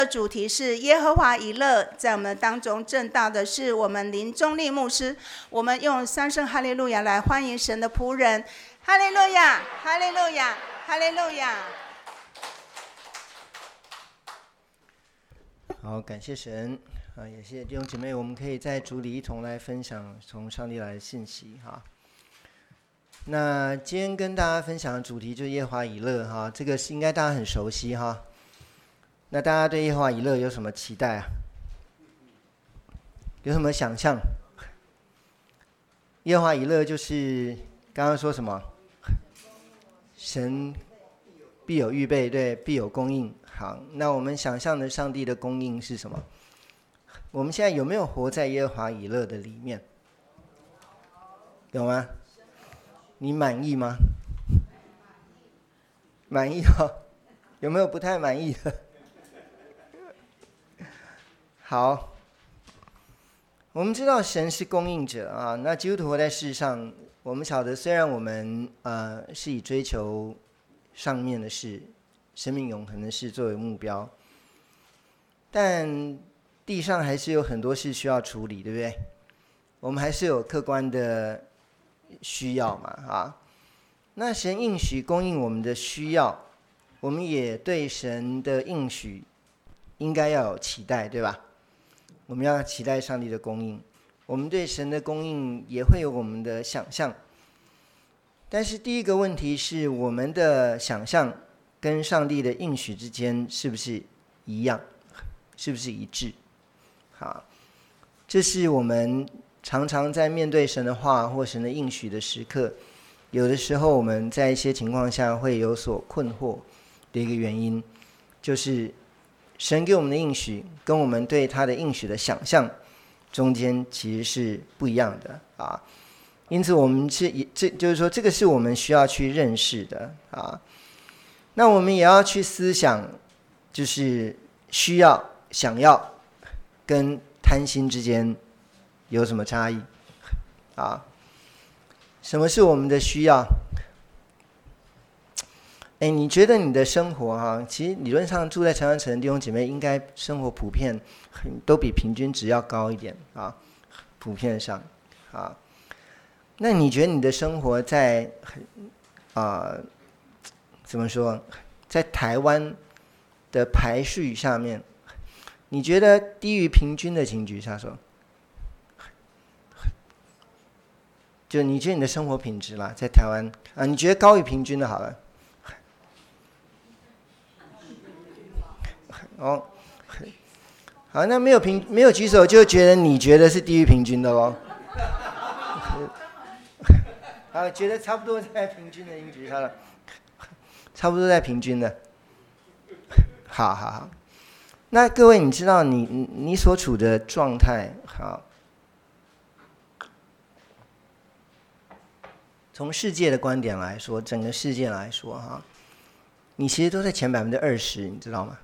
主题是耶和华以勒，在我们当中正道的是我们林中立牧师。我们用三声哈利路亚来欢迎神的仆人，哈利路亚，哈利路亚，哈利路亚。 好，感谢神啊，也谢谢弟兄姐妹，我们可以在主里一同来分享从上帝来的信息哈。那今天跟大家分享的主题就是耶和华以勒哈，这个是应该大家很熟悉哈。那大家对耶和华以勒有什么期待啊？有什么想象？耶和华以勒就是刚刚说什么？神必有预备，对，必有供应。好，那我们想象的上帝的供应是什么？我们现在有没有活在耶和华以勒的里面？有吗？你满意吗？满意哦。有没有不太满意的？好，我们知道神是供应者啊。那基督徒活在世上，我们晓得，虽然我们是以追求上面的事、生命永恒的事作为目标，但地上还是有很多事需要处理，对不对？我们还是有客观的需要嘛啊。那神应许供应我们的需要，我们也对神的应许应该要有期待，对吧？我们要期待上帝的供应，我们对神的供应也会有我们的想象。但是第一个问题是，我们的想象跟上帝的应许之间是不是一样，是不是一致？好，这是我们常常在面对神的话或神的应许的时刻，有的时候我们在一些情况下会有所困惑的一个原因，就是神给我们的应许跟我们对他的应许的想象中间其实是不一样的啊。因此我们就是说，这个是我们需要去认识的啊。那我们也要去思想，就是需要、想要跟贪心之间有什么差异啊？什么是我们的需要？你觉得你的生活哈，其实理论上住在长安城的弟兄姐妹，应该生活普遍都比平均值要高一点啊，普遍上啊。那你觉得你的生活在怎么说，在台湾的排序下面，你觉得低于平均的，请举下手。就你觉得你的生活品质啦，在台湾啊，你觉得高于平均的好了。哦，好，那没有举手，就觉得你觉得是低于平均的咯。好，觉得差不多在平均的，应举好了，差不多在平均的。好，那各位，你知道你所处的状态，好，从世界的观点来说，整个世界来说哈，你其实都在前20%，你知道吗？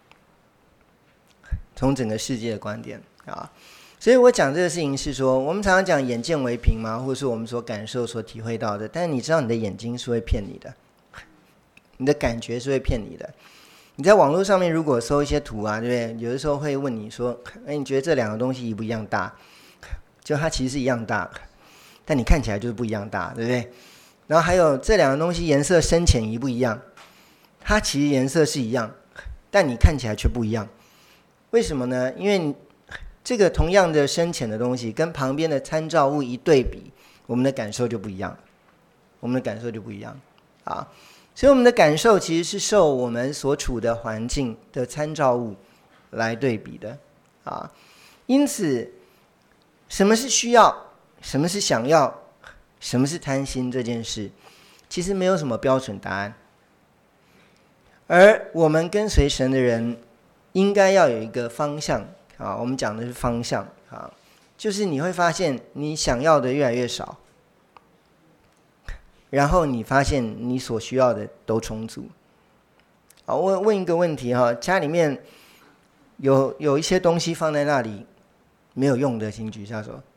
从整个世界的观点啊，所以我讲这个事情是说，我们常常讲眼见为凭嘛，或者是我们所感受、所体会到的。但是你知道，你的眼睛是会骗你的，你的感觉是会骗你的。你在网络上面如果搜一些图啊，对不对？有的时候会问你说：“你觉得这两个东西一不一样大？”就它其实是一样大，但你看起来就是不一样大，对不对？然后还有这两个东西颜色深浅一不一样，它其实颜色是一样，但你看起来却不一样。为什么呢？因为这个同样的深浅的东西跟旁边的参照物一对比，我们的感受就不一样，啊！所以我们的感受其实是受我们所处的环境的参照物来对比的啊。因此，什么是需要，什么是想要，什么是贪心这件事，其实没有什么标准答案。而我们跟随神的人，应该要有一个方向啊，我们讲的是方向啊，就是你会发现你想要的越来越少，然后你发现你所需要的都充足。好，我问一个问题哈，家里面有一些东西放在那里没有用的，请举下手。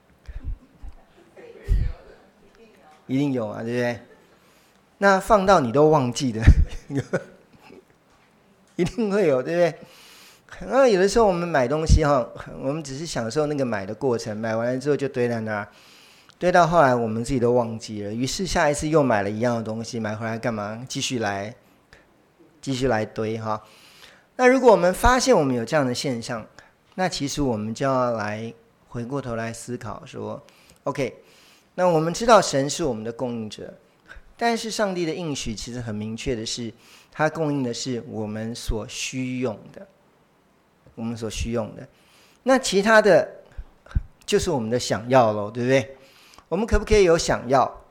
一定有啊，对不对？那放到你都忘记的一定会有，对不对？ 那有的时候我们买东西我们只是享受那个买的过程，买完了之后就堆在那儿，堆到后来我们自己都忘记了，于是下一次又买了一样的东西，买回来干嘛？继续来堆那如果我们发现我们有这样的现象，那其实我们就要来回过头来思考说 OK， 那我们知道神是我们的供应者，但是上帝的应许其实很明确的是，他供应的是我们所需用的，那其他的就是我们的想要咯，对不对？我们可不可以有想要？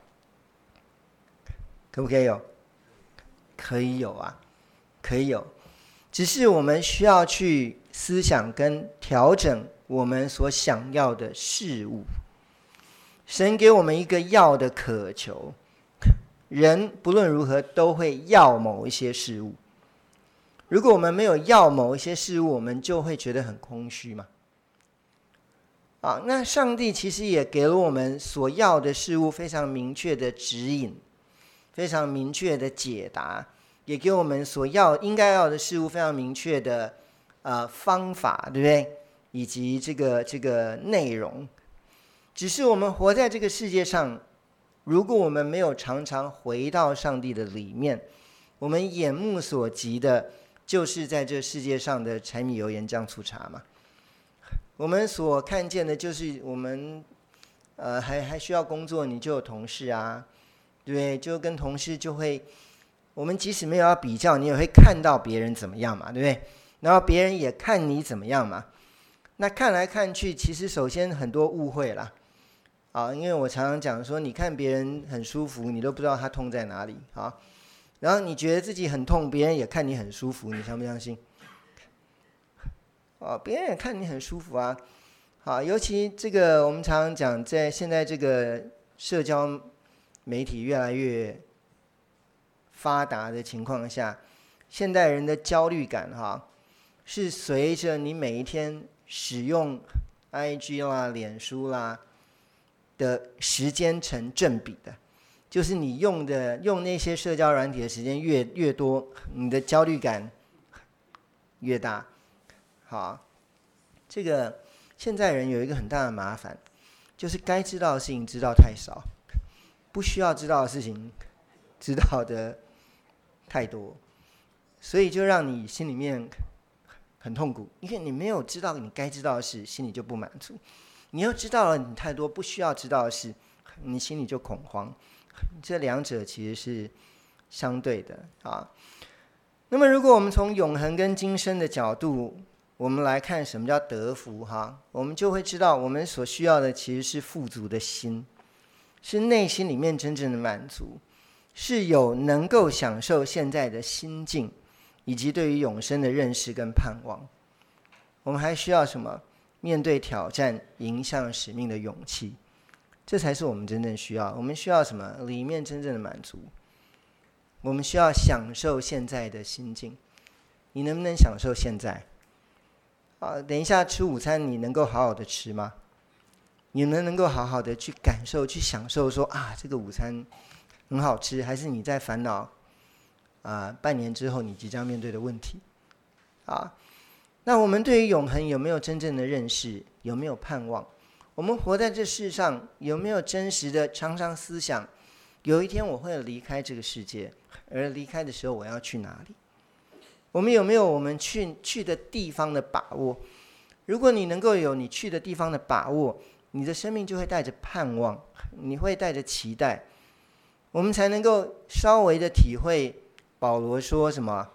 可不可以有？可以有啊，可以有，只是我们需要去思想跟调整我们所想要的事物。神给我们一个要的渴求，人不论如何都会要某一些事物。如果我们没有要某一些事物，我们就会觉得很空虚嘛。那上帝其实也给了我们所要的事物非常明确的指引，非常明确的解答，也给我们所应该要的事物非常明确的方法，对不对？以及这个内容。只是我们活在这个世界上，如果我们没有常常回到上帝的里面，我们眼目所及的就是在这世界上的柴米油盐酱醋茶嘛。我们所看见的就是我们还需要工作，你就有同事啊，对不对？就跟同事就会，我们即使没有要比较，你也会看到别人怎么样嘛，对不对？然后别人也看你怎么样嘛。那看来看去，其实首先很多误会啦。因为我常常讲说，你看别人很舒服，你都不知道他痛在哪里然后你觉得自己很痛，别人也看你很舒服，你相不相信？别人也看你很舒服啊。尤其这个我们常常讲，在现在这个社交媒体越来越发达的情况下，现代人的焦虑感是随着你每一天使用 IG 啦、脸书啦的时间成正比的，就是你用那些社交软体的时间越多，你的焦虑感越大。这个现在人有一个很大的麻烦，就是该知道的事情知道太少，不需要知道的事情知道的太多，所以就让你心里面很痛苦，因为你没有知道你该知道的事，心里就不满足；你又知道了你太多不需要知道的事，你心里就恐慌。这两者其实是相对的那么如果我们从永恒跟今生的角度，我们来看什么叫得福我们就会知道，我们所需要的其实是富足的心，是内心里面真正的满足，是有能够享受现在的心境，以及对于永生的认识跟盼望。我们还需要什么？面对挑战、迎向使命的勇气，这才是我们真正需要。我们需要什么？里面真正的满足。我们需要享受现在的心境。你能不能享受现在？等一下吃午餐，你能够好好的吃吗？你能够好好的去感受、去享受说这个午餐很好吃，还是你在烦恼半年之后你即将面对的问题那我们对于永恒有没有真正的认识？有没有盼望？我们活在这世上有没有真实的常常思想，有一天我会离开这个世界，而离开的时候我要去哪里？我们有没有我们去的地方的把握？如果你能够有你去的地方的把握，你的生命就会带着盼望，你会带着期待，我们才能够稍微的体会保罗说什么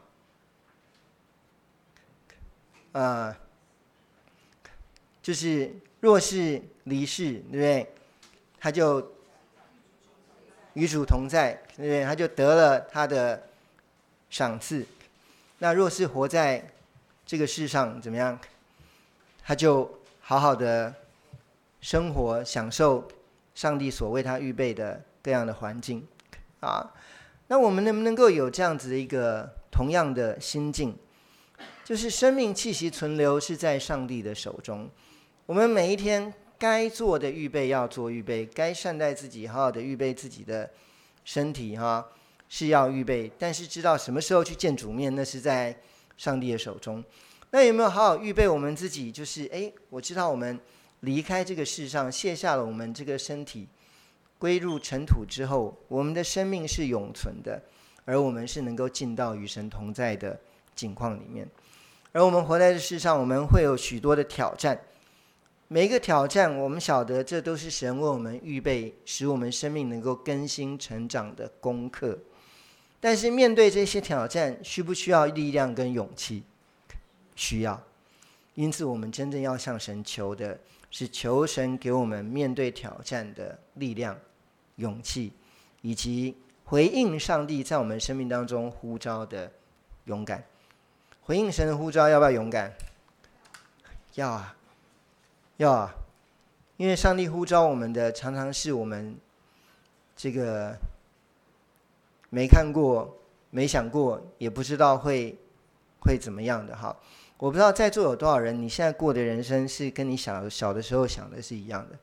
就是若是离世，对不对？他就与主同在，对不对？他就得了他的赏赐。那若是活在这个世上怎么样？他就好好的生活，享受上帝所为他预备的各样的环境那我们能不能够有这样子的一个同样的心境？就是生命气息存留是在上帝的手中，我们每一天该做的预备要做预备，该善待自己，好好的预备自己的身体是要预备，但是知道什么时候去见主面，那是在上帝的手中。 那有没有好好预备我们自己？就是我知道我们离开这个世上，卸下了我们这个身体，归入尘土之后，我们的生命是永存的，而我们是能够进到与神同在的境况里面。而我们活在这世上，我们会有许多的挑战，每一个挑战我们晓得这都是神为我们预备，使我们生命能够更新成长的功课。但是面对这些挑战，需不需要力量跟勇气？需要。因此我们真正要向神求的是求神给我们面对挑战的力量、勇气，以及回应上帝在我们生命当中呼召的勇敢。回应神的呼召要不要勇敢？要啊，要啊，因为上帝呼召我们的常常是我们这个没看过、没想过，也不知道会怎么样的哈。我不知道在座有多少人，你现在过的人生是跟你小的时候想的是一样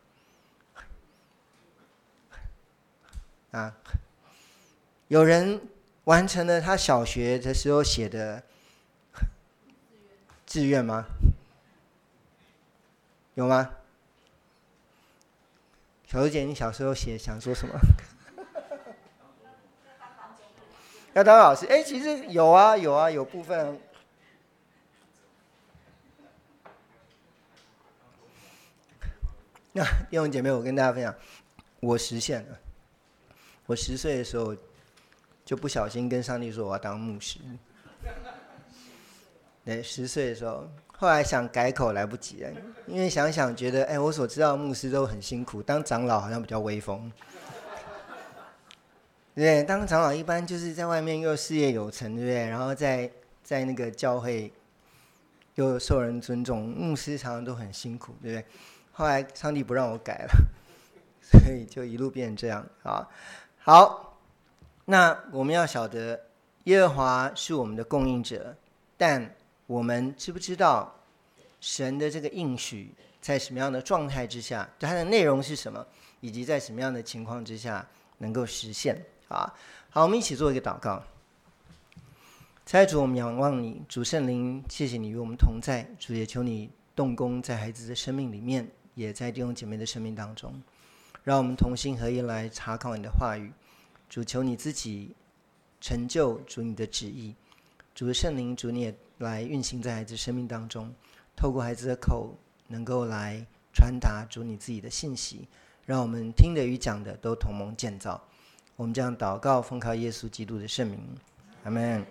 的啊？有人完成了他小学的时候写的志愿吗？有吗？小姐，你小时候想说什么？要当老师？其实有啊，有部分。那弟兄姐妹，我跟大家分享，我实现了。我10岁的时候就不小心跟上帝说我要当牧师。对，10岁的时候，后来想改口来不及了，因为想想觉得，我所知道的牧师都很辛苦，当长老好像比较威风。对，当长老一般就是在外面又事业有成，对不对？然后在那个教会又受人尊重，牧师常常都很辛苦，对不对？后来上帝不让我改了，所以就一路变成这样啊。好，那我们要晓得耶和华是我们的供应者，但我们知不知道神的这个应许在什么样的状态之下，它的内容是什么，以及在什么样的情况之下能够实现啊？好，我们一起做一个祷告。亲爱的主，我们仰望你，主圣灵，谢谢你与我们同在，主也求你动工在孩子的生命里面，也在弟兄姐妹的生命当中，让我们同心合意来查考你的话语。主，求你自己成就主你的旨意，主的圣灵，主你也来运行在孩子生命当中，透过孩子的口能够来传达主你自己的信息，让我们听的与讲的都同盟建造。我们这样祷告，奉靠耶稣基督的圣名，阿们。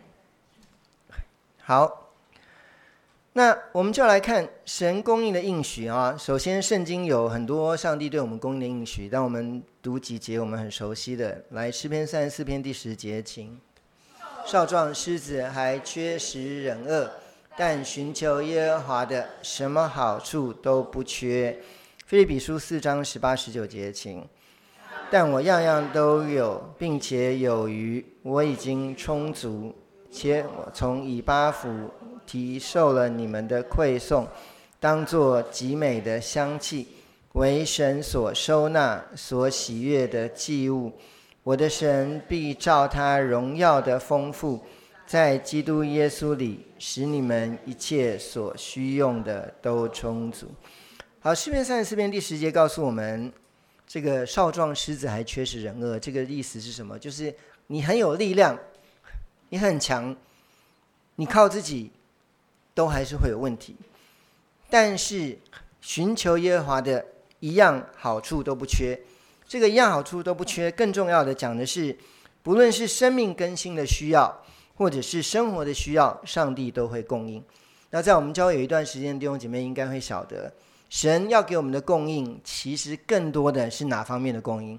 好，那我们就来看神供应的应许啊。首先，圣经有很多上帝对我们供应的应许，但我们读几节我们很熟悉的。来，诗篇34篇第10节，请。少壮狮子还缺食忍饿，但寻求耶和华的，什么好处都不缺。腓立比书4章18、19节，请。但我样样都有，并且有余，我已经充足，且我从以巴弗提受了你们的馈送，当作极美的香气，为神所收纳、所喜悦的祭物。我的神必照他荣耀的丰富，在基督耶稣里，使你们一切所需用的都充足。好，诗篇34篇第10节告诉我们，这个少壮狮子还缺食忍饿，这个意思是什么？就是你很有力量，你很强，你靠自己都还是会有问题，但是寻求耶和华的，一样好处都不缺。这个一样好处都不缺，更重要的讲的是，不论是生命更新的需要，或者是生活的需要，上帝都会供应。那在我们教会有一段时间，弟兄姐妹应该会晓得，神要给我们的供应，其实更多的是哪方面的供应？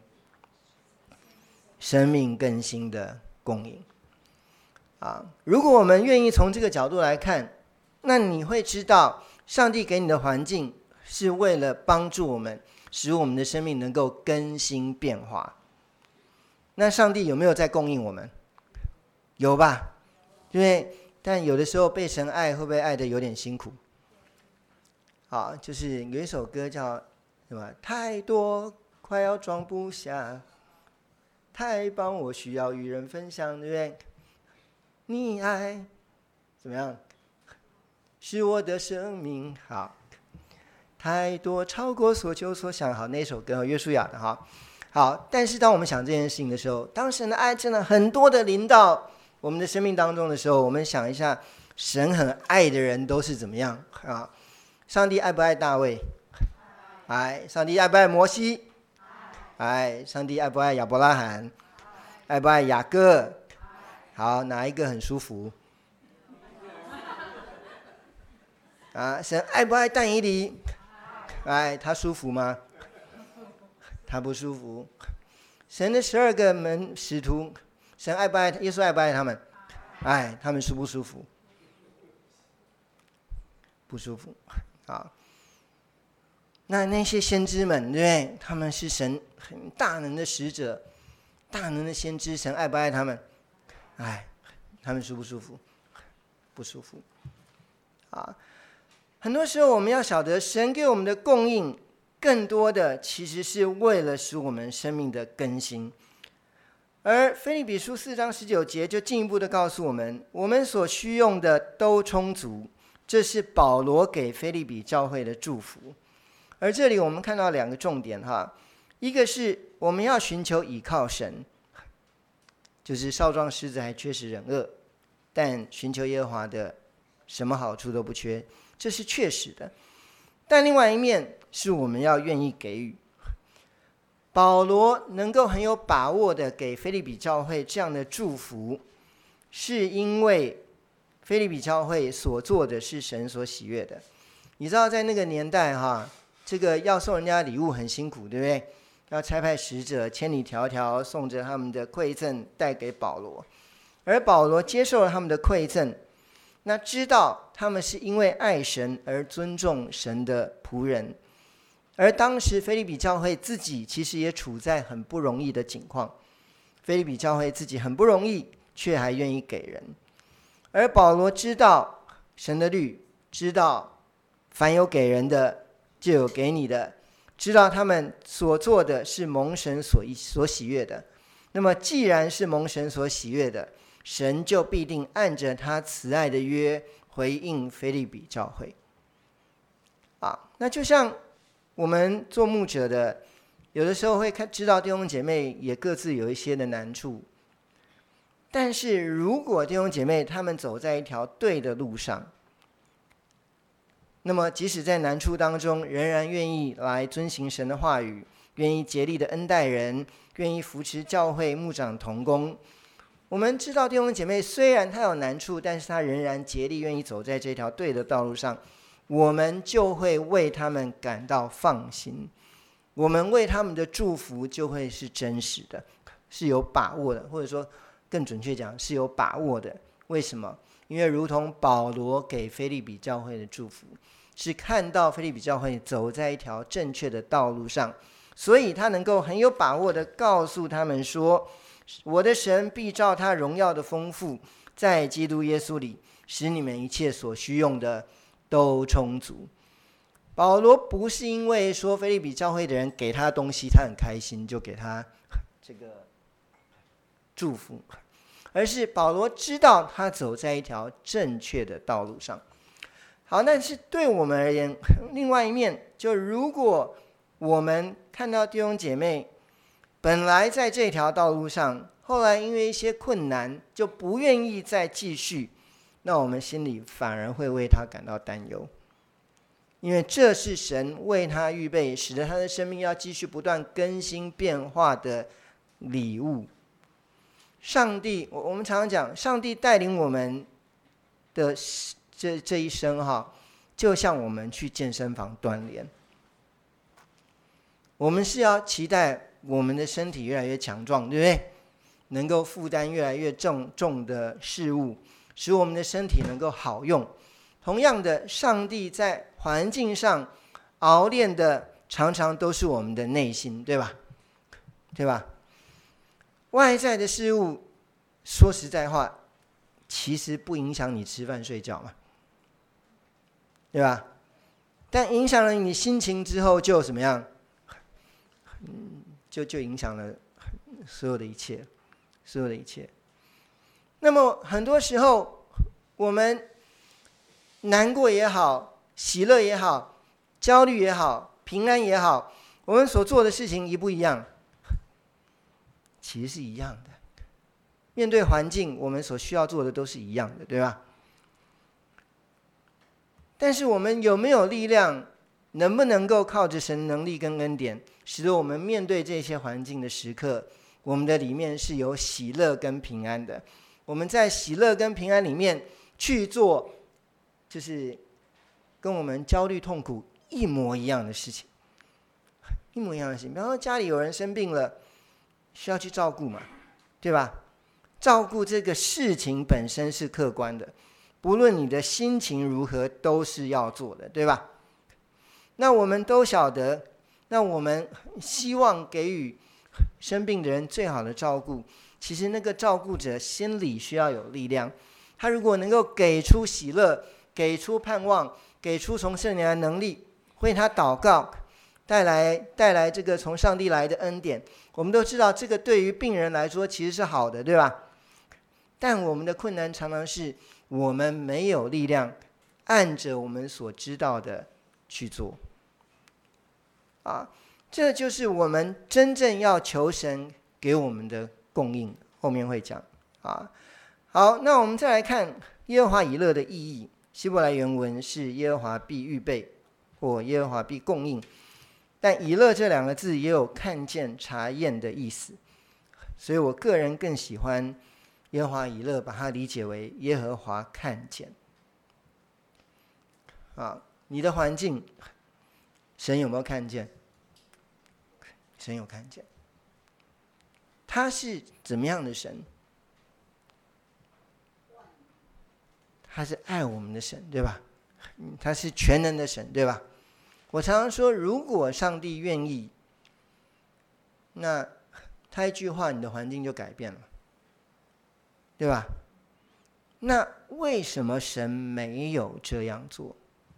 生命更新的供应啊！如果我们愿意从这个角度来看，那你会知道，上帝给你的环境是为了帮助我们，使我们的生命能够更新变化。那上帝有没有在供应我们？有吧？因为但有的时候被神爱，会不会爱得有点辛苦？啊，就是有一首歌叫什么？太多快要装不下，太棒我需要与人分享，对不对？你爱怎么样？ 使我的生命好，太多超过所求所想。好，那首歌约书亚的哈。好，但是当我们想这件事情的时候，当神的爱真的很多的临到我们的生命当中的时候，我们想一下，神很爱的人都是怎么样啊？上帝爱不爱大卫？爱。上帝爱不爱摩西？爱。上帝爱不爱亚伯拉罕？爱不爱雅各？好，哪一个很舒服？神爱不爱但以理？爱。他舒服吗？他不舒服。神的12个使徒，神爱不爱？耶稣爱不爱他们？爱。他们舒不舒服？不舒服。好，那些先知们，对不对？他们是神很大能的使者，大能的先知，神爱不爱他们？爱。他们舒不舒服？不舒服。啊，很多时候我们要晓得，神给我们的供应，更多的其实是为了使我们生命的更新。而腓立比书4章19节就进一步的告诉我们，我们所需用的都充足。这是保罗给腓立比教会的祝福。而这里我们看到2个重点哈，一个是我们要寻求倚靠神，就是少壮狮子还缺食忍饿，但寻求耶和华的什么好处都不缺，这是确实的。但另外一面是我们要愿意给予。保罗能够很有把握的给腓立比教会这样的祝福，是因为腓立比教会所做的是神所喜悦的。你知道在那个年代哈，这个要送人家礼物很辛苦，对不对？要差派使者千里迢迢送着他们的馈赠带给保罗，而保罗接受了他们的馈赠，那知道他们是因为爱神而尊重神的仆人。而当时腓立比教会自己其实也处在很不容易的境况，腓立比教会自己很不容易，却还愿意给人。而保罗知道神的律，知道凡有给人的就有给你的，知道他们所做的是蒙神所喜悦的。那么既然是蒙神所喜悦的，神就必定按着他慈爱的约回应腓立比教会。那就像我们做牧者的，有的时候会知道弟兄姐妹也各自有一些的难处，但是如果弟兄姐妹他们走在一条对的路上，那么即使在难处当中，仍然愿意来遵行神的话语，愿意竭力的恩待人，愿意扶持教会牧长同工。我们知道弟兄姐妹虽然他有难处，但是他仍然竭力愿意走在这条对的道路上，我们就会为他们感到放心，我们为他们的祝福就会是真实的，是有把握的，或者说更准确讲是有把握的。为什么？因为如同保罗给腓立比教会的祝福，是看到腓立比教会走在一条正确的道路上，所以他能够很有把握的告诉他们说，我的神必照他荣耀的丰富，在基督耶稣里使你们一切所需用的都充足。保罗不是因为说腓立比教会的人给他东西他很开心就给他这个祝福，而是保罗知道他走在一条正确的道路上。好，但是对我们而言，另外一面就如果我们看到弟兄姐妹本来在这条道路上，后来因为一些困难就不愿意再继续，那我们心里反而会为他感到担忧，因为这是神为他预备，使得他的生命要继续不断更新变化的礼物。上帝，我们常常讲，上帝带领我们的这一生哈，就像我们去健身房锻炼，我们是要期待我们的身体越来越强壮，对不对？能够负担越来越重的事物，使我们的身体能够好用。同样的，上帝在环境上熬炼的常常都是我们的内心，对吧？对吧？外在的事物，说实在话，其实不影响你吃饭睡觉嘛，对吧？但影响了你心情之后，就怎么样？就影响了所有的一切，那么很多时候，我们难过也好，喜乐也好，焦虑也好，平安也好，我们所做的事情一不一样？其实是一样的。面对环境，我们所需要做的都是一样的，对吧？但是我们有没有力量，能不能够靠着神能力跟恩典，使得我们面对这些环境的时刻，我们的里面是有喜乐跟平安的？我们在喜乐跟平安里面去做，就是跟我们焦虑痛苦一模一样的事情，一模一样的事情。比方说家里有人生病了，需要去照顾嘛，对吧？照顾这个事情本身是客观的，不论你的心情如何，都是要做的，对吧？那我们都晓得，那我们希望给予生病的人最好的照顾，其实那个照顾者心里需要有力量。他如果能够给出喜乐，给出盼望，给出从圣灵的能力，为他祷告，带来这个从上帝来的恩典。我们都知道这个对于病人来说其实是好的，对吧？但我们的困难常常是我们没有力量按着我们所知道的去做这就是我们真正要求神给我们的供应，后面会讲好，那我们再来看耶和华以勒的意义。希伯来原文是耶和华必预备，或耶和华必供应，但以勒这两个字也有看见查验的意思，所以我个人更喜欢耶和华以勒把它理解为耶和华看见你的环境神有没有看见？神有看见。他是怎么样的神？他是爱我们的神，对吧？他是全能的神，对吧？我常常说，如果上帝愿意，那他一句话，你的环境就改变了，对吧？那为什么神没有这样做？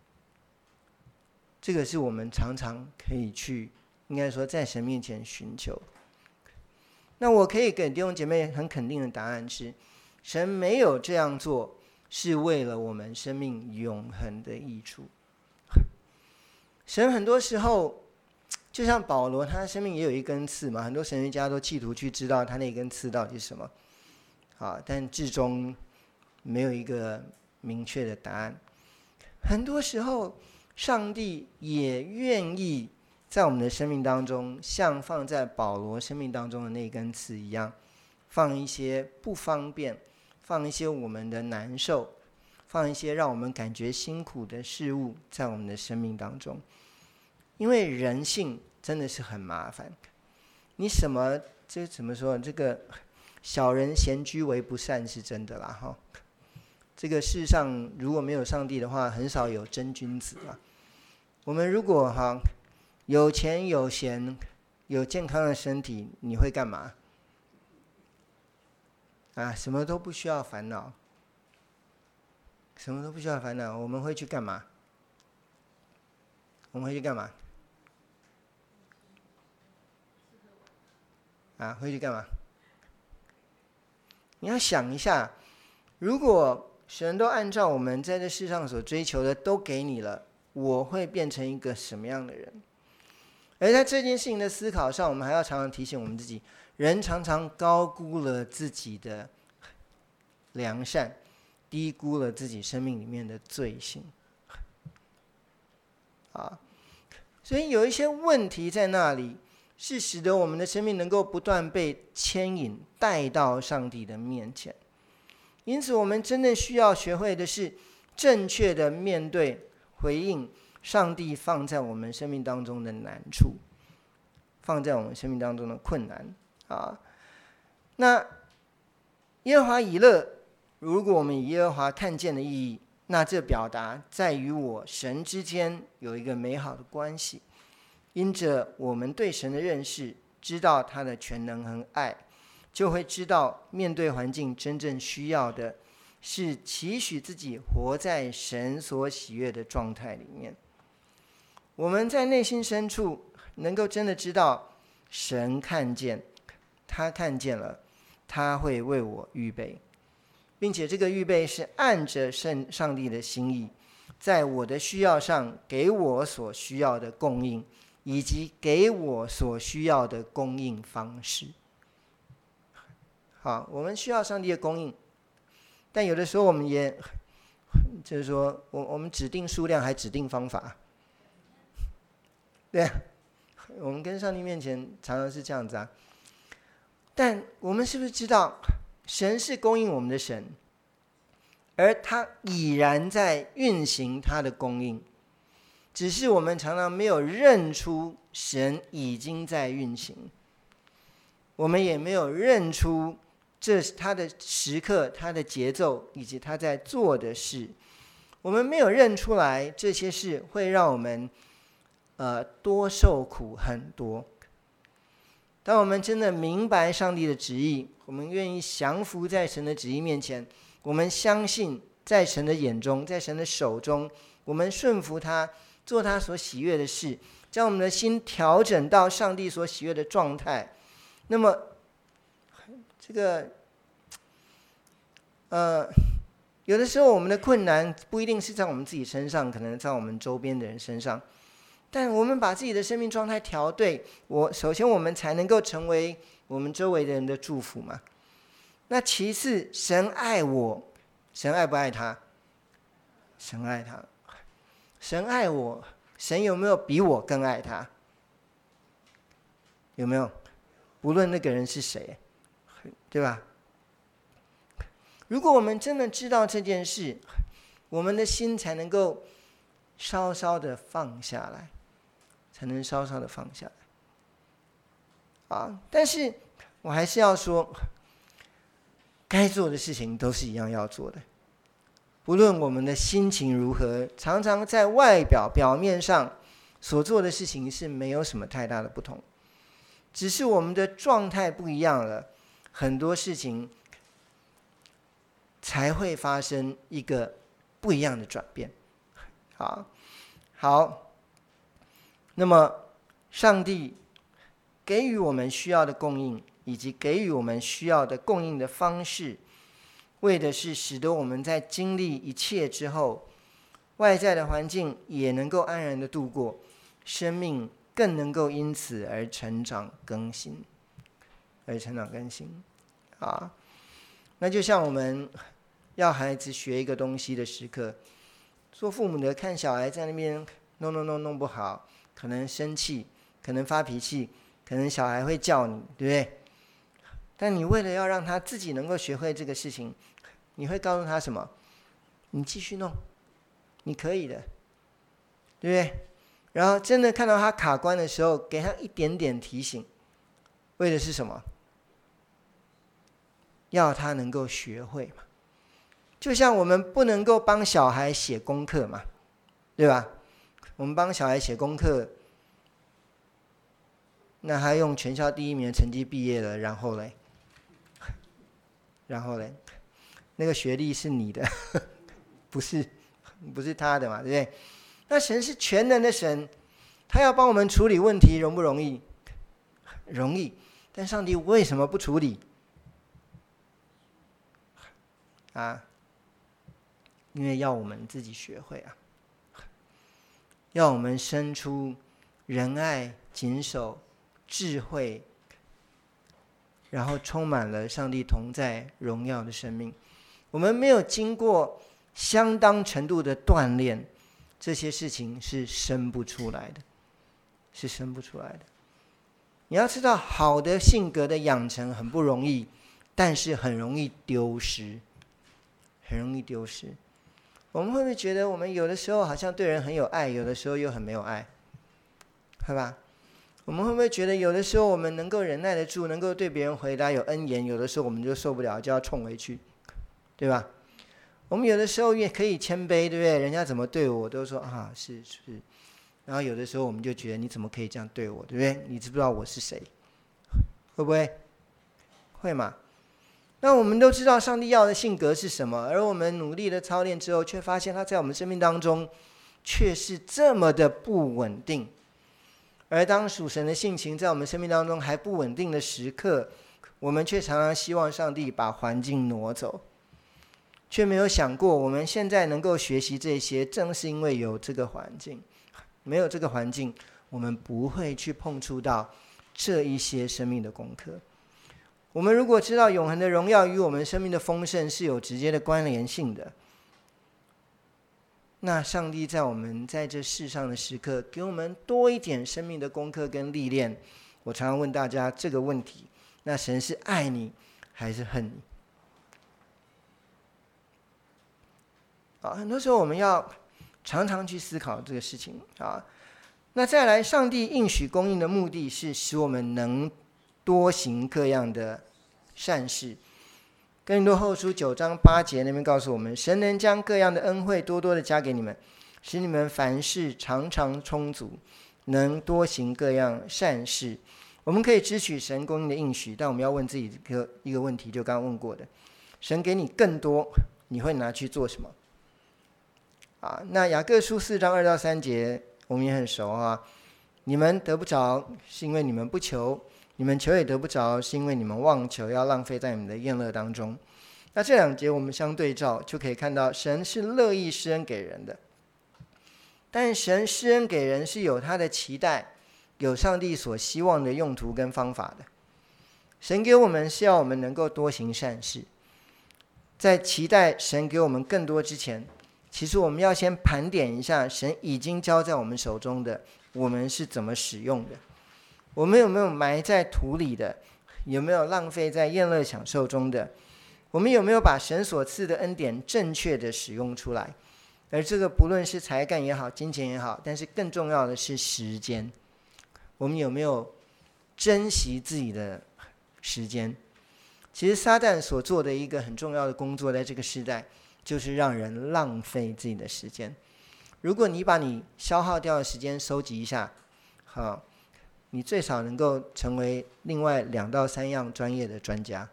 这个是我们常常可以去，应该说在神面前寻求。那我可以给弟兄姐妹很肯定的答案是，神没有这样做是为了我们生命永恒的益处。神很多时候就像保罗，他的生命也有一根刺嘛，很多神学家都企图去知道他那根刺到底是什么但至终没有一个明确的答案。很多时候上帝也愿意在我们的生命当中，像放在保罗生命当中的那根刺一样，放一些不方便，放一些我们的难受，放一些让我们感觉辛苦的事物在我们的生命当中。因为人性真的是很麻烦，你怎么说，这个小人闲居为不善是真的啦这个世上如果没有上帝的话，很少有真君子啦。我们如果有钱有闲有健康的身体，你会干嘛什么都不需要烦恼，什么都不需要烦恼，我们会去干嘛？我们会去干嘛？会去干嘛？你要想一下，如果神都按照我们在这世上所追求的都给你了，我会变成一个什么样的人？而在这件事情的思考上，我们还要常常提醒我们自己，人常常高估了自己的良善，低估了自己生命里面的罪性所以有一些问题在那里，是使得我们的生命能够不断被牵引带到上帝的面前。因此我们真正需要学会的是正确的面对回应上帝放在我们生命当中的难处，放在我们生命当中的困难那耶和华以勒，如果我们以耶和华看见的意义，那这表达在与我神之间有一个美好的关系。因着我们对神的认识，知道他的全能和爱，就会知道面对环境真正需要的是期许自己活在神所喜悦的状态里面。我们在内心深处能够真的知道神看见，他看见了，他会为我预备，并且这个预备是按着上帝的心意， 在我的需要上给我所需要的供应，以及给我所需要的供应方式。好，我们需要上帝的供应，但有的时候我们也就是说，我们指定数量还指定方法，对啊，我们跟上帝面前常常是这样子啊。但我们是不是知道，神是供应我们的神，而他已然在运行他的供应，只是我们常常没有认出神已经在运行，我们也没有认出这是他的时刻、他的节奏以及他在做的事。我们没有认出来这些事会让我们多受苦很多。当我们真的明白上帝的旨意，我们愿意降服在神的旨意面前，我们相信在神的眼中，在神的手中，我们顺服他，做他所喜悦的事，将我们的心调整到上帝所喜悦的状态。那么这个有的时候我们的困难不一定是在我们自己身上，可能在我们周边的人身上，但我们把自己的生命状态调对，首先我们才能够成为我们周围的人的祝福嘛。那其次，神爱我，神爱不爱他？神爱他。神爱我，神有没有比我更爱他？有没有？不论那个人是谁，对吧？如果我们真的知道这件事，我们的心才能够稍稍的放下来，才能稍稍的放下来。但是我还是要说，该做的事情都是一样要做的。不论我们的心情如何，常常在表面上所做的事情是没有什么太大的不同，只是我们的状态不一样了，很多事情才会发生一个不一样的转变。好，那么上帝给予我们需要的供应，以及给予我们需要的供应的方式，为的是使得我们在经历一切之后，外在的环境也能够安然的度过，生命更能够因此而成长更新。那就像我们要孩子学一个东西的时刻，做父母的看小孩在那边弄不好，可能生气，可能发脾气，可能小孩会叫你，对不对？但你为了要让他自己能够学会这个事情，你会告诉他什么？你继续弄，你可以的，对不对？然后真的看到他卡关的时候，给他一点点提醒，为的是什么？要他能够学会嘛。就像我们不能够帮小孩写功课嘛，对吧？我们帮小孩写功课，那他用全校第1名的成绩毕业了，然后嘞，那个学历是你的，不是他的嘛，对不对？那神是全能的神，他要帮我们处理问题，容不容易？容易。但上帝为什么不处理？因为要我们自己学会啊，要我们生出仁爱、谨守、智慧，然后充满了上帝同在荣耀的生命。我们没有经过相当程度的锻炼，这些事情是生不出来的，是生不出来的。你要知道，好的性格的养成很不容易，但是很容易丢失，很容易丢失。我们会不会觉得我们有的时候好像对人很有爱，有的时候又很没有爱，对吧？我们会不会觉得有的时候我们能够忍耐得住，能够对别人回答有恩言，有的时候我们就受不了，就要冲回去，对吧？我们有的时候也可以谦卑，对不对？人家怎么对我都说是，然后有的时候我们就觉得你怎么可以这样对我，对不对？你知不知道我是谁？会不会？会嘛？那我们都知道上帝要的性格是什么，而我们努力的操练之后，却发现他在我们生命当中却是这么的不稳定。而当属神的性情在我们生命当中还不稳定的时刻，我们却常常希望上帝把环境挪走， 却没有想过我们现在能够学习这些，正是因为有这个环境。没有这个环境，我们不会去碰触到这一些生命的功课。我们如果知道永恒的荣耀与我们生命的丰盛是有直接的关联性的，那上帝在我们在这世上的时刻，给我们多一点生命的功课跟历练。我常常问大家这个问题，那神是爱你还是恨你？很多时候我们要常常去思考这个事情。那再来，上帝应许供应的目的是使我们能多行各样的善事。哥林多后书9章8节那边告诉我们，神能将各样的恩惠多多的加给你们，使你们凡事常常充足，能多行各样善事。我们可以支取神供应的应许，但我们要问自己一个问题，就刚刚问过的，神给你更多，你会拿去做什么？那雅各书4章2到3节我们也很熟你们得不着是因为你们不求，你们求也得不着是因为你们妄求，要浪费在你们的宴乐当中。那这2节我们相对照，就可以看到神是乐意施恩给人的，但神施恩给人是有他的期待，有上帝所希望的用途跟方法的。神给我们是要我们能够多行善事，在期待神给我们更多之前，其实我们要先盘点一下神已经交在我们手中的，我们是怎么使用的？我们有没有埋在土里的？有没有浪费在宴乐享受中的？我们有没有把神所赐的恩典正确的使用出来？而这个不论是才干也好，金钱也好，但是更重要的是时间。我们有没有珍惜自己的时间？其实撒旦所做的一个很重要的工作，在这个时代就是让人浪费自己的时间。如果你把你消耗掉的时间收集一下，你最少能够成为另外2到3样专业的专家，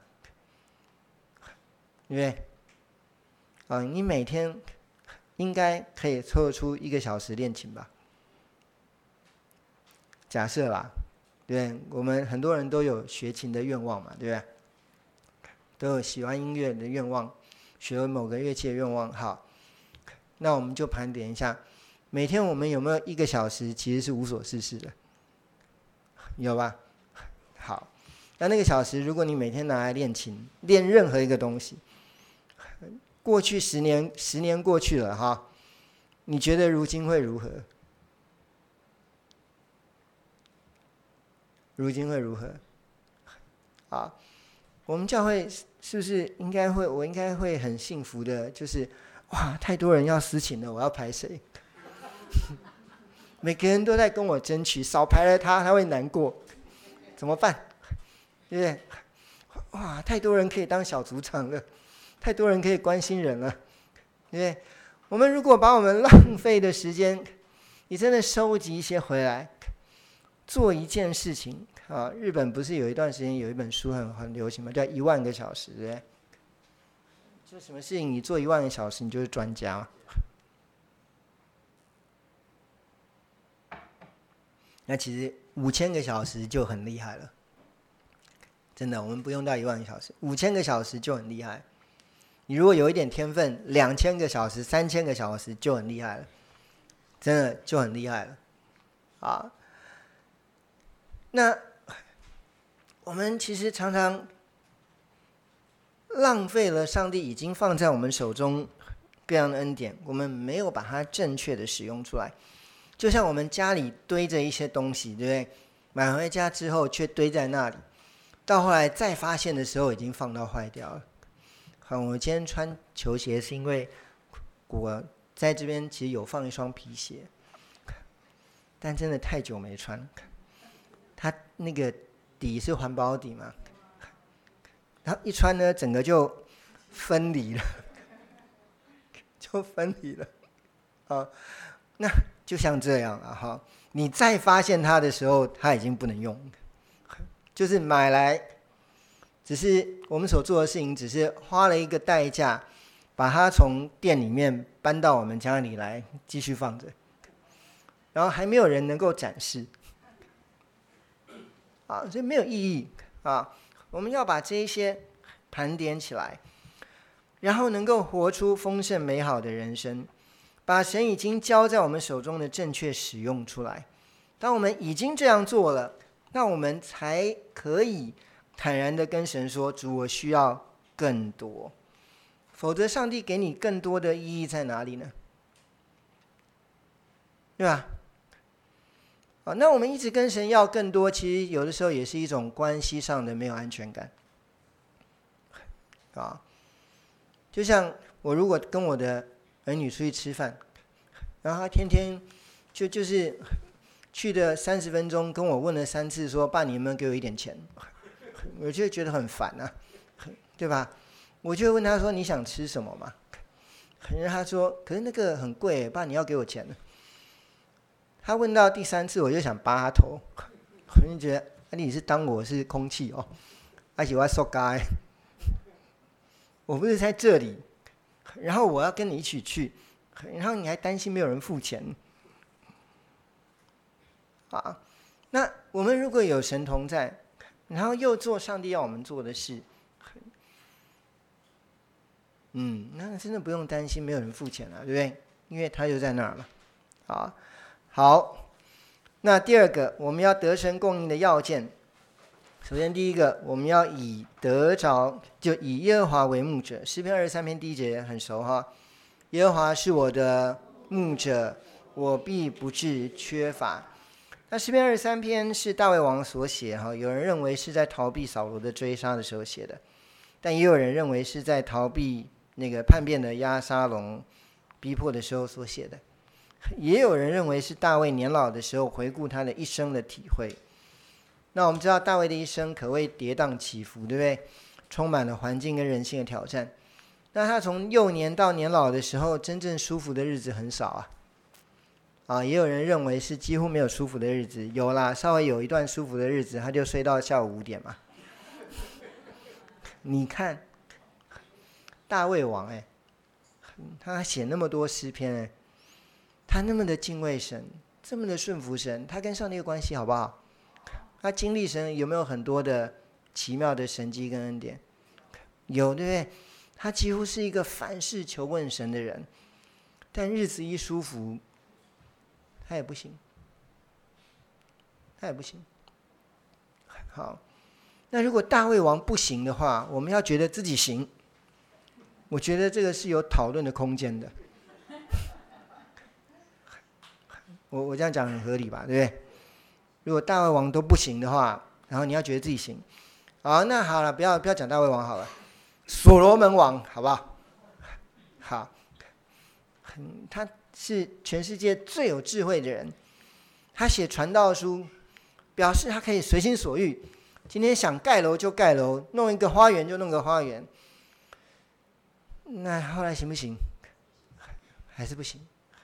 对不对？你每天应该可以抽出1个小时练琴吧？假设吧，对不对？我们很多人都有学琴的愿望嘛，对不对？都有喜欢音乐的愿望，学某个乐器的愿望。好，那我们就盘点一下，每天我们有没有1个小时其实是无所事事的？有吧？好，那个小时如果你每天拿来练琴，练任何一个东西，过去10年过去了你觉得如今会如何？如今会如何？我们教会是不是我应该会很幸福的，就是哇，太多人要司琴了，我要排谁？每个人都在跟我争取，少排了他会难过，怎么办？对不对？哇，太多人可以当小组长了，太多人可以关心人了，对不对？我们如果把我们浪费的时间，你真的收集一些回来，做一件事情日本不是有一段时间有一本书很流行吗？叫1万个小时，对不对？就什么事情你做1万个小时，你就是专家嘛。那其实5000个小时就很厉害了，真的，我们不用到1万个小时，5000个小时就很厉害。你如果有一点天分，2000个小时、3000个小时就很厉害了，真的就很厉害了那我们其实常常浪费了上帝已经放在我们手中各样的恩典，我们没有把它正确的使用出来。就像我们家里堆着一些东西，对不对？买回家之后却堆在那里，到后来再发现的时候已经放到坏掉了。我今天穿球鞋是因为我在这边其实有放一双皮鞋，但真的太久没穿，它那个底是环保底嘛，然后一穿呢整个就分离了，就分离了那就像这样你再发现它的时候它已经不能用，就是买来只是我们所做的事情只是花了一个代价把它从店里面搬到我们家里来继续放着，然后还没有人能够展示所以没有意义我们要把这一些盘点起来。 然后能够活出丰盛美好的人生，把神已经交在我们手中的正确使用出来。当我们已经这样做了，那我们才可以坦然的跟神说，主，我需要更多。否则上帝给你更多的意义在哪里呢？对吧？那我们一直跟神要更多，其实有的时候也是一种关系上的没有安全感。就像我如果跟我的儿女出去吃饭，然后他天天就是去的30分钟，跟我问了3次说，爸，你有没有给我一点钱？我就觉得很烦啊，对吧？我就问他说，你想吃什么嘛？他说，可是那个很贵，爸，你要给我钱。他问到第3次，我就想扒他头，我就觉得，你是当我是空气哦，而且我塑胶，我不是在这里，然后我要跟你一起去，然后你还担心没有人付钱那我们如果有神同在，然后又做上帝要我们做的事，那真的不用担心没有人付钱了，对不对？因为他就在那儿嘛。好，那第二个我们要得神供应的要件，首先第一个，我们要以得着，就以耶和华为牧者。诗篇23篇第1节很熟哈，耶和华是我的牧者，我必不致缺乏。那诗篇23篇是大卫王所写哈，有人认为是在逃避扫罗的追杀的时候写的，但也有人认为是在逃避那个叛变的押沙龙逼迫的时候所写的，也有人认为是大卫年老的时候回顾他的一生的体会。那我们知道大卫的一生可谓跌宕起伏，对不对？充满了环境跟人性的挑战。那他从幼年到年老的时候，真正舒服的日子很少也有人认为是几乎没有舒服的日子，有啦，稍微有一段舒服的日子，他就睡到下午5点嘛。你看大卫王他写那么多诗篇他那么的敬畏神，这么的顺服神，他跟上帝的关系好不好？他经历神有没有很多的奇妙的神迹跟恩典？有，对不对？他几乎是一个凡事求问神的人，但日子一舒服，他也不行。好，那如果大卫王不行的话，我们要觉得自己行，我觉得这个是有讨论的空间的。我这样讲很合理吧，对不对？如果大卫王都不行的话，然后你要觉得自己行，那好了，不要讲大卫王好了，所罗门王好不好？好，他是全世界最有智慧的人，他写传道书，表示他可以随心所欲，今天想盖楼就盖楼，弄一个花园就弄个花园。那后来行不行？还是不行。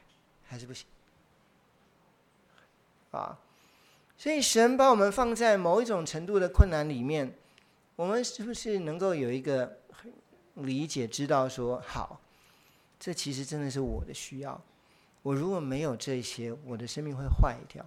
所以神把我们放在某一种程度的困难里面，我们是不是能够有一个理解，知道说，好，这其实真的是我的需要，我如果没有这些，我的生命会坏掉。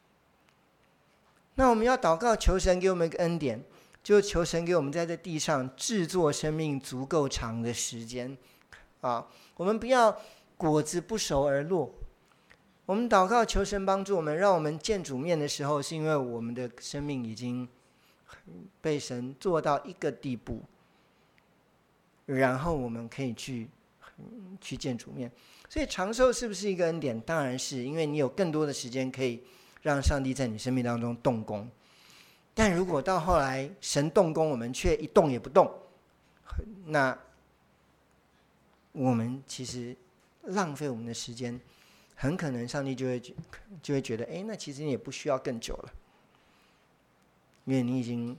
那我们要祷告求神给我们一个恩典，就求神给我们在这地上制作生命足够长的时间我们不要果子不熟而落。我们祷告求神帮助我们，让我们见主面的时候，是因为我们的生命已经被神做到一个地步，然后我们可以去见主面。所以长寿是不是一个恩典？当然是，因为你有更多的时间可以让上帝在你生命当中动工。但如果到后来神动工，我们却一动也不动，那我们其实浪费我们的时间，很可能上帝就会觉得，那其实你也不需要更久了，因为你已经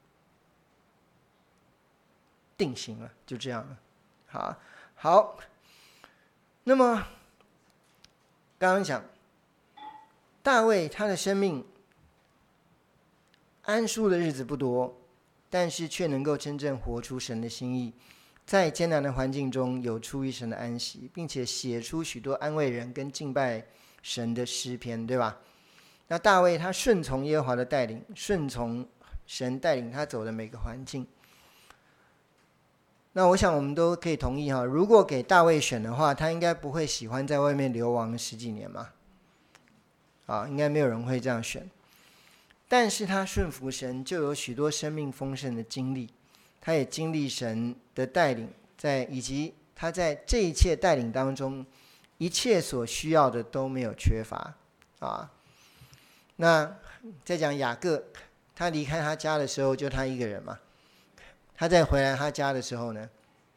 定型了，就这样了。好，那么刚刚讲大卫他的生命安舒的日子不多，但是却能够真正活出神的心意，在艰难的环境中有出于神的安息，并且写出许多安慰人跟敬拜神的诗篇，对吧？那大卫他顺从耶和华的带领，顺从神带领他走的每个环境。 那我想我们都可以同意哈，如果给大卫选的话，他应该不会喜欢在外面流亡10几年嘛，应该没有人会这样选。但是他顺服神，就有许多生命丰盛的经历，他也经历神的带领，以及他在这一切带领当中，一切所需要的都没有缺乏那再讲雅各，他离开他家的时候就他一个人嘛，他再回来他家的时候呢，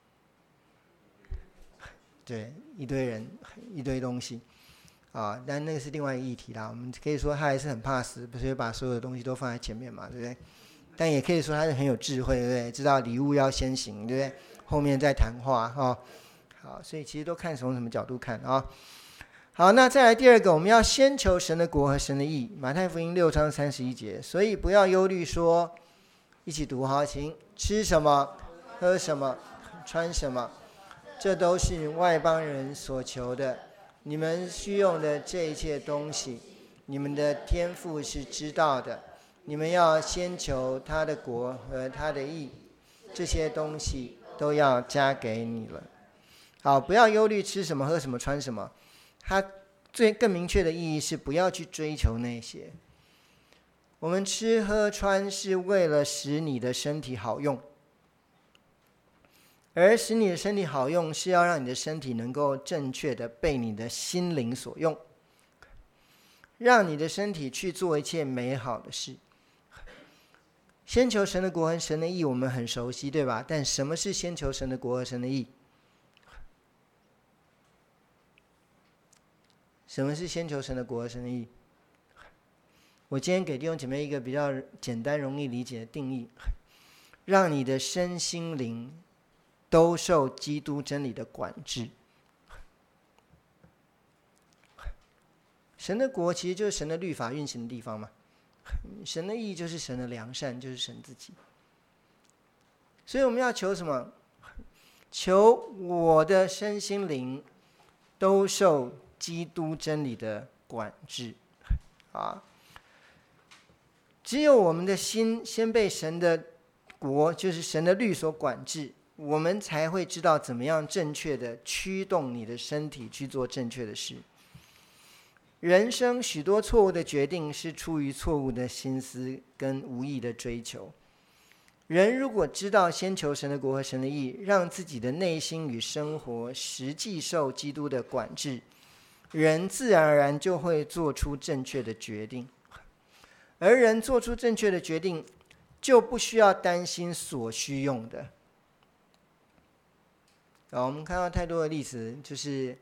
对，一堆人一堆东西但那个是另外一个议题啦。我们可以说他还是很怕死，所以把所有的东西都放在前面嘛，对不对？但也可以说他是很有智慧，对不对？知道礼物要先行，对不对？后面再谈话好，所以其实都看从什么角度看好，那再来第二个，我们要先求神的国和神的义。马太福音6章31节，所以不要忧虑说，一起读请，吃什么，喝什么，穿什么，这都是外邦人所求的。你们需用的这一切东西，你们的天父是知道的。你们要先求他的国和他的义，这些东西都要加给你了。好，不要忧虑吃什么喝什么穿什么，它更明确的意义是不要去追求那些。我们吃喝穿是为了使你的身体好用，而使你的身体好用是要让你的身体能够正确的被你的心灵所用，让你的身体去做一切美好的事。先求神的国和神的义我们很熟悉，对吧？但什么是先求神的国和神的义？什么是先求神的国和神的义？我今天给弟兄姐妹一个比较简单容易理解的定义，让你的身心灵都受基督真理的管制。神的国其实就是神的律法运行的地方嘛，神的义就是神的良善，就是神自己。所以我们要求什么？求我的身心灵都受基督真理的管制只有我们的心先被神的国，就是神的律所管制，我们才会知道怎么样正确的驱动你的身体去做正确的事。人生许多错误的决定是出于错误的心思跟无意的追求。人如果知道先求神的国和神的义，让自己的内心与生活实际受基督的管制，人自然而然就会做出正确的决定。而人做出正确的决定，就不需要担心所需用的。我们看到太多的例子，就是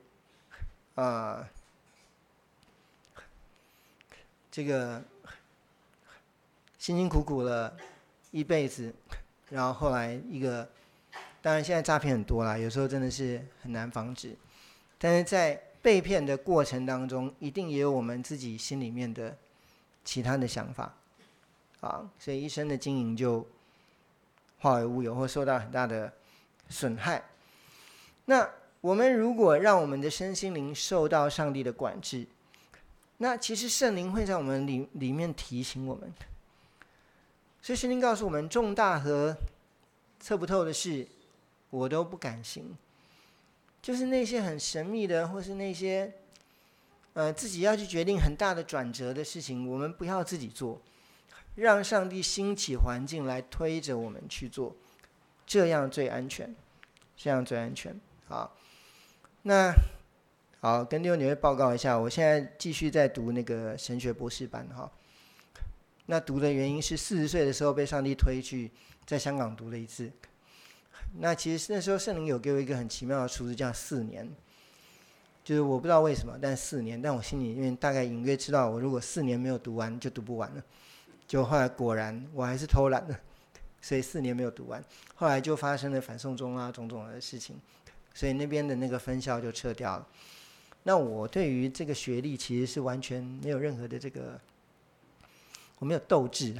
这个辛辛苦苦了一辈子，然后后来当然现在诈骗很多啦，有时候真的是很难防止，但是在被骗的过程当中，一定也有我们自己心里面的其他的想法所以一生的经营就化为乌有，或受到很大的损害。那我们如果让我们的身心灵受到上帝的管制，那其实圣灵会在我们里面提醒我们。所以圣经告诉我们，重大和测不透的事我都不敢行，就是那些很神秘的，或是那些自己要去决定很大的转折的事情，我们不要自己做，让上帝兴起环境来推着我们去做，这样最安全，这样最安全。那好，跟弟兄姐妹报告一下，我现在继续在读那个神学博士班那读的原因是40岁的时候被上帝推去在香港读了一次。那其实那时候圣灵有给我一个很奇妙的数字，叫4年，就是我不知道为什么，但4年，但我心里面大概隐约知道，我如果4年没有读完就读不完了。就后来果然我还是偷懒了，所以4年没有读完。后来就发生了反送中种种的事情，所以那边的那个分校就撤掉了。那我对于这个学历其实是完全没有任何的我没有斗志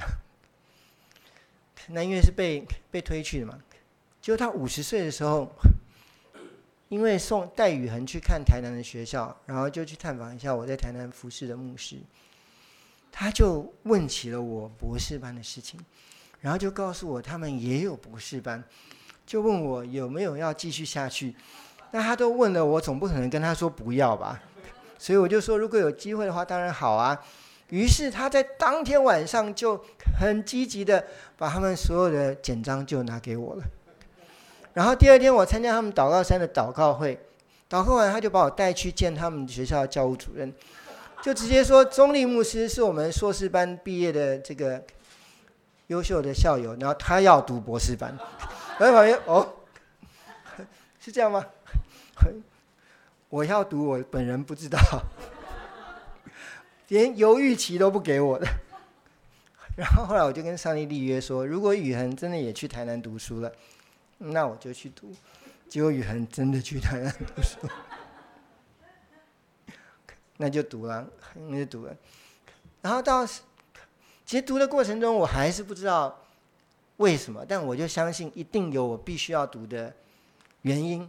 那因为是被推去的嘛。结果他50岁的时候，因为送戴宇恒去看台南的学校，然后就去探访一下我在台南服侍的牧师，他就问起了我博士班的事情，然后就告诉我他们也有博士班， 就问我有没有要继续下去。那他都问了我，总不可能跟他说不要吧，所以我就说如果有机会的话当然好啊。于是他在当天晚上就很积极的把他们所有的简章就拿给我了。然后第二天我参加他们祷告山的祷告会，祷告完他就把我带去见他们学校的教务主任，就直接说中立牧师是我们硕士班毕业的这个优秀的校友，然后他要读博士班。我在旁边是这样吗？我要读我本人不知道，连犹豫期都不给我的。然后后来我就跟上帝立约说，如果宇恒真的也去台南读书了，那我就去读。结果宇恒真的去台南读书，那就读了。然后其实读的过程中我还是不知道为什么，但我就相信一定有我必须要读的原因。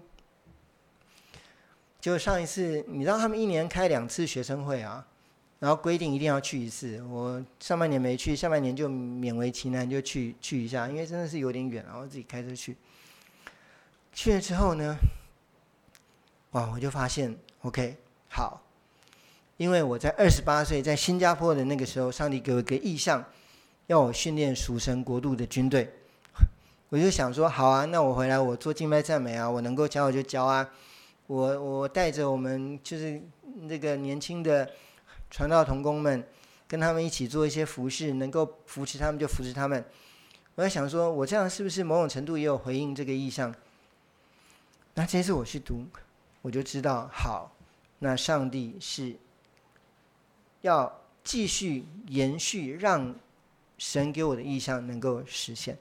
就上一次你知道他们1年开2次学生会啊，然后规定一定要去1次，我上半年没去，下半年就勉为其难就去一下，因为真的是有点远，然后自己开车去了之后呢，哇，我就发现 OK 好，因为我在28岁在新加坡的那个时候，上帝给我一个意向，要我训练属神国度的军队。我就想说好啊，那我回来我做敬拜赞美啊，我能够教我就教啊，我带着我们就是那个年轻的传道同工们，跟他们一起做一些服事，能够扶持他们就扶持他们。我在想说我这样是不是某种程度也有回应这个意向。那这次我去读，我就知道好，那上帝是要继续延续，让神给我的意向能够实现。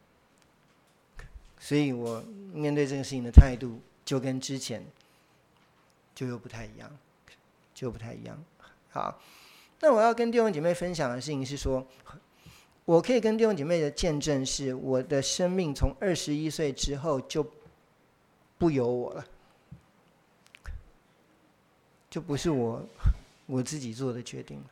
所以我面对这个事情的态度就跟之前就又不太一样，好，那我要跟弟兄姐妹分享的事情是说，我可以跟弟兄姐妹的见证是，我的生命从21岁之后就不由我了，就不是我自己做的决定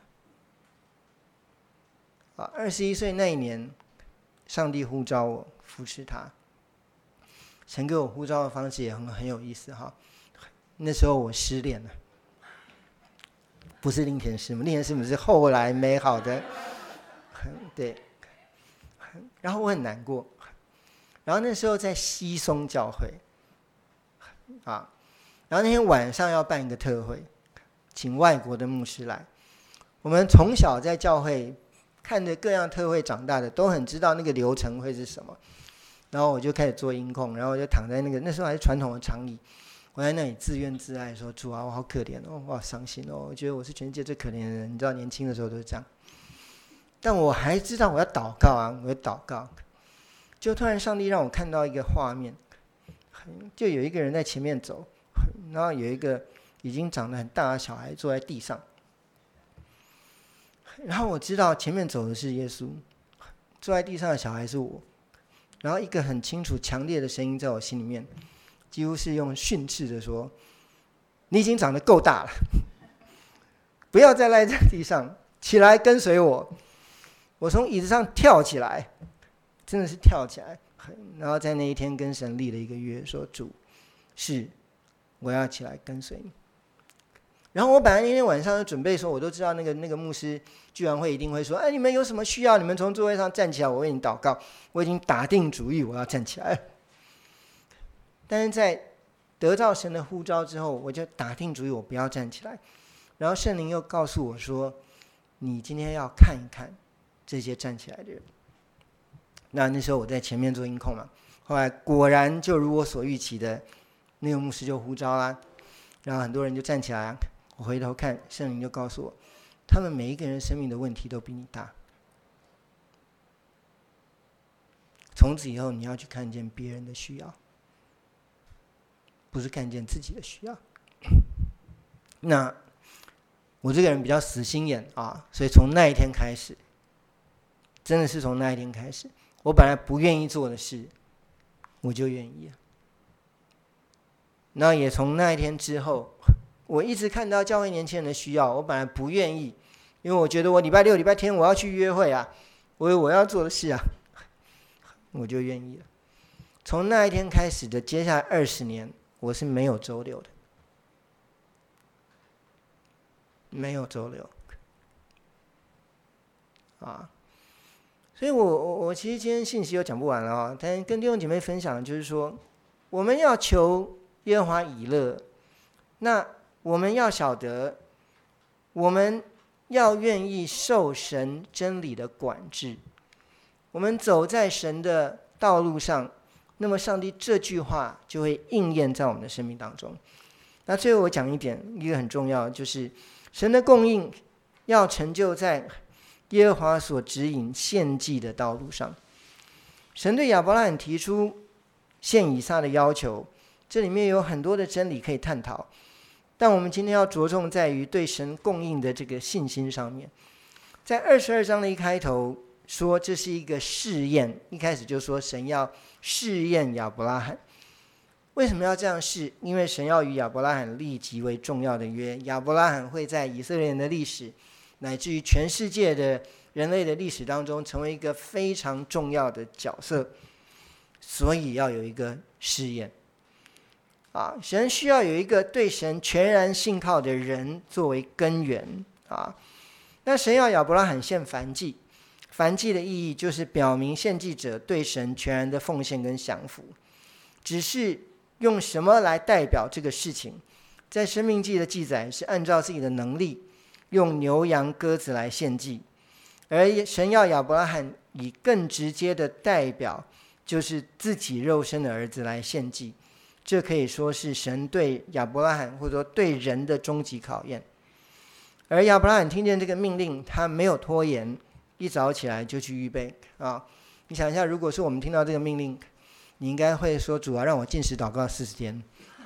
了。21岁那一年，上帝呼召我服侍他。神给我呼召的方式也很有意思哈。那时候我失恋了，不是令田师母，令田师母是后来美好的，对。然后我很难过，然后那时候在西松教会，然后那天晚上要办一个特会，请外国的牧师来。我们从小在教会看着各样特会长大的，都很知道那个流程会是什么。然后我就开始做音控，然后我就躺在那时候还是传统的长椅，我在那里自怨自艾说：“主啊，我好可怜哦，我好伤心哦，我觉得我是全世界最可怜的人。”你知道年轻的时候都是这样，但我还知道我要祷告啊，我要祷告。就突然上帝让我看到一个画面，就有一个人在前面走，然后有一个已经长得很大的小孩坐在地上，然后我知道前面走的是耶稣，坐在地上的小孩是我。然后一个很清楚强烈的声音在我心里面，几乎是用训斥的说：“你已经长得够大了，不要再赖在地上，起来跟随我。”我从椅子上跳起来，真的是跳起来，然后在那一天跟神立了一个约，说：“主，是我要起来跟随你。”然后我本来那天晚上就准备说，我都知道那个牧师聚完会一定会说：“哎，你们有什么需要，你们从座位上站起来，我为你祷告。”我已经打定主意我要站起来了。但是在得到神的呼召之后，我就打定主意我不要站起来。然后圣灵又告诉我说：“你今天要看一看这些站起来的人。”那时候我在前面做音控嘛，后来果然就如我所预期的，那个牧师就呼召啦，然后很多人就站起来。我回头看，圣灵就告诉我，他们每一个人生命的问题都比你大。从此以后，你要去看见别人的需要，不是看见自己的需要。那我这个人比较死心眼啊，所以从那一天开始，真的是从那一天开始，我本来不愿意做的事，我就愿意了。那也从那一天之后，我一直看到教会年轻人的需要，我本来不愿意，因为我觉得我礼拜六、礼拜天我要去约会啊，我有我要做的事啊，我就愿意了。 从那一天开始的接下来20年，我是没有周六的，没有周六啊。所以我其实今天信息又讲不完了啊，但跟弟兄姐妹分享就是说，我们要求耶和华以乐，那我们要晓得，我们要愿意受神真理的管制，我们走在神的道路上，那么上帝这句话就会应验在我们的生命当中。那最后我讲一点，一个很重要，就是神的供应要成就在耶和华所指引献祭的道路上。神对亚伯拉罕提出献以撒的要求，这里面有很多的真理可以探讨，但我们今天要着重在于对神供应的这个信心上面。在22章的一开头说这是一个试验，一开始就说神要试验亚伯拉罕。为什么要这样试？因为神要与亚伯拉罕立极为重要的约，亚伯拉罕会在以色列人的历史乃至于全世界的人类的历史当中成为一个非常重要的角色，所以要有一个试验啊，神需要有一个对神全然信靠的人作为根源啊。那神要亚伯拉罕献燔祭，燔祭的意义就是表明献祭者对神全然的奉献跟降服，只是用什么来代表这个事情，在申命记的记载是按照自己的能力用牛羊鸽子来献祭，而神要亚伯拉罕以更直接的代表，就是自己肉身的儿子来献祭。这可以说是神对亚伯拉罕或者说对人的终极考验。而亚伯拉罕听见这个命令，他没有拖延，一早起来就去预备啊。你想一下，如果是我们听到这个命令，你应该会说，主啊，让我禁食祷告40天。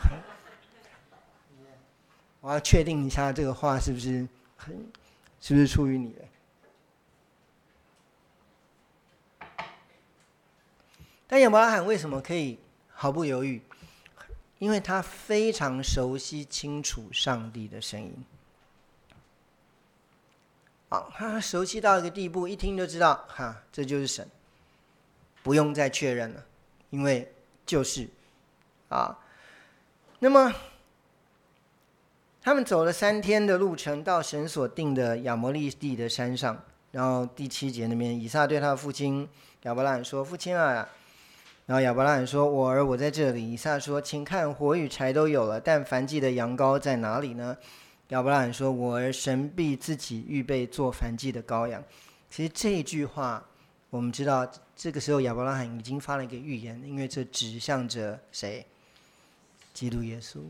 我要确定一下这个话是不是出于你的。但亚伯拉罕为什么可以毫不犹豫？因为他非常熟悉清楚上帝的声音。他熟悉到一个地步，一听就知道这就是神，不用再确认了，因为就是那么他们走了3天的路程，到神所定的亚摩利地的山上。然后第7节那边，以撒对他的父亲亚伯拉罕说：“父亲啊！”然后亚伯拉罕说：“我儿，我在这里。”以撒说：“请看，火与柴都有了，但燔祭的羊羔在哪里呢？”亚伯拉罕说：“我儿，神必自己预备做燔祭的羔羊。”其实这一句话，我们知道这个时候亚伯拉罕已经发了一个预言，因为这指向着谁？基督耶稣。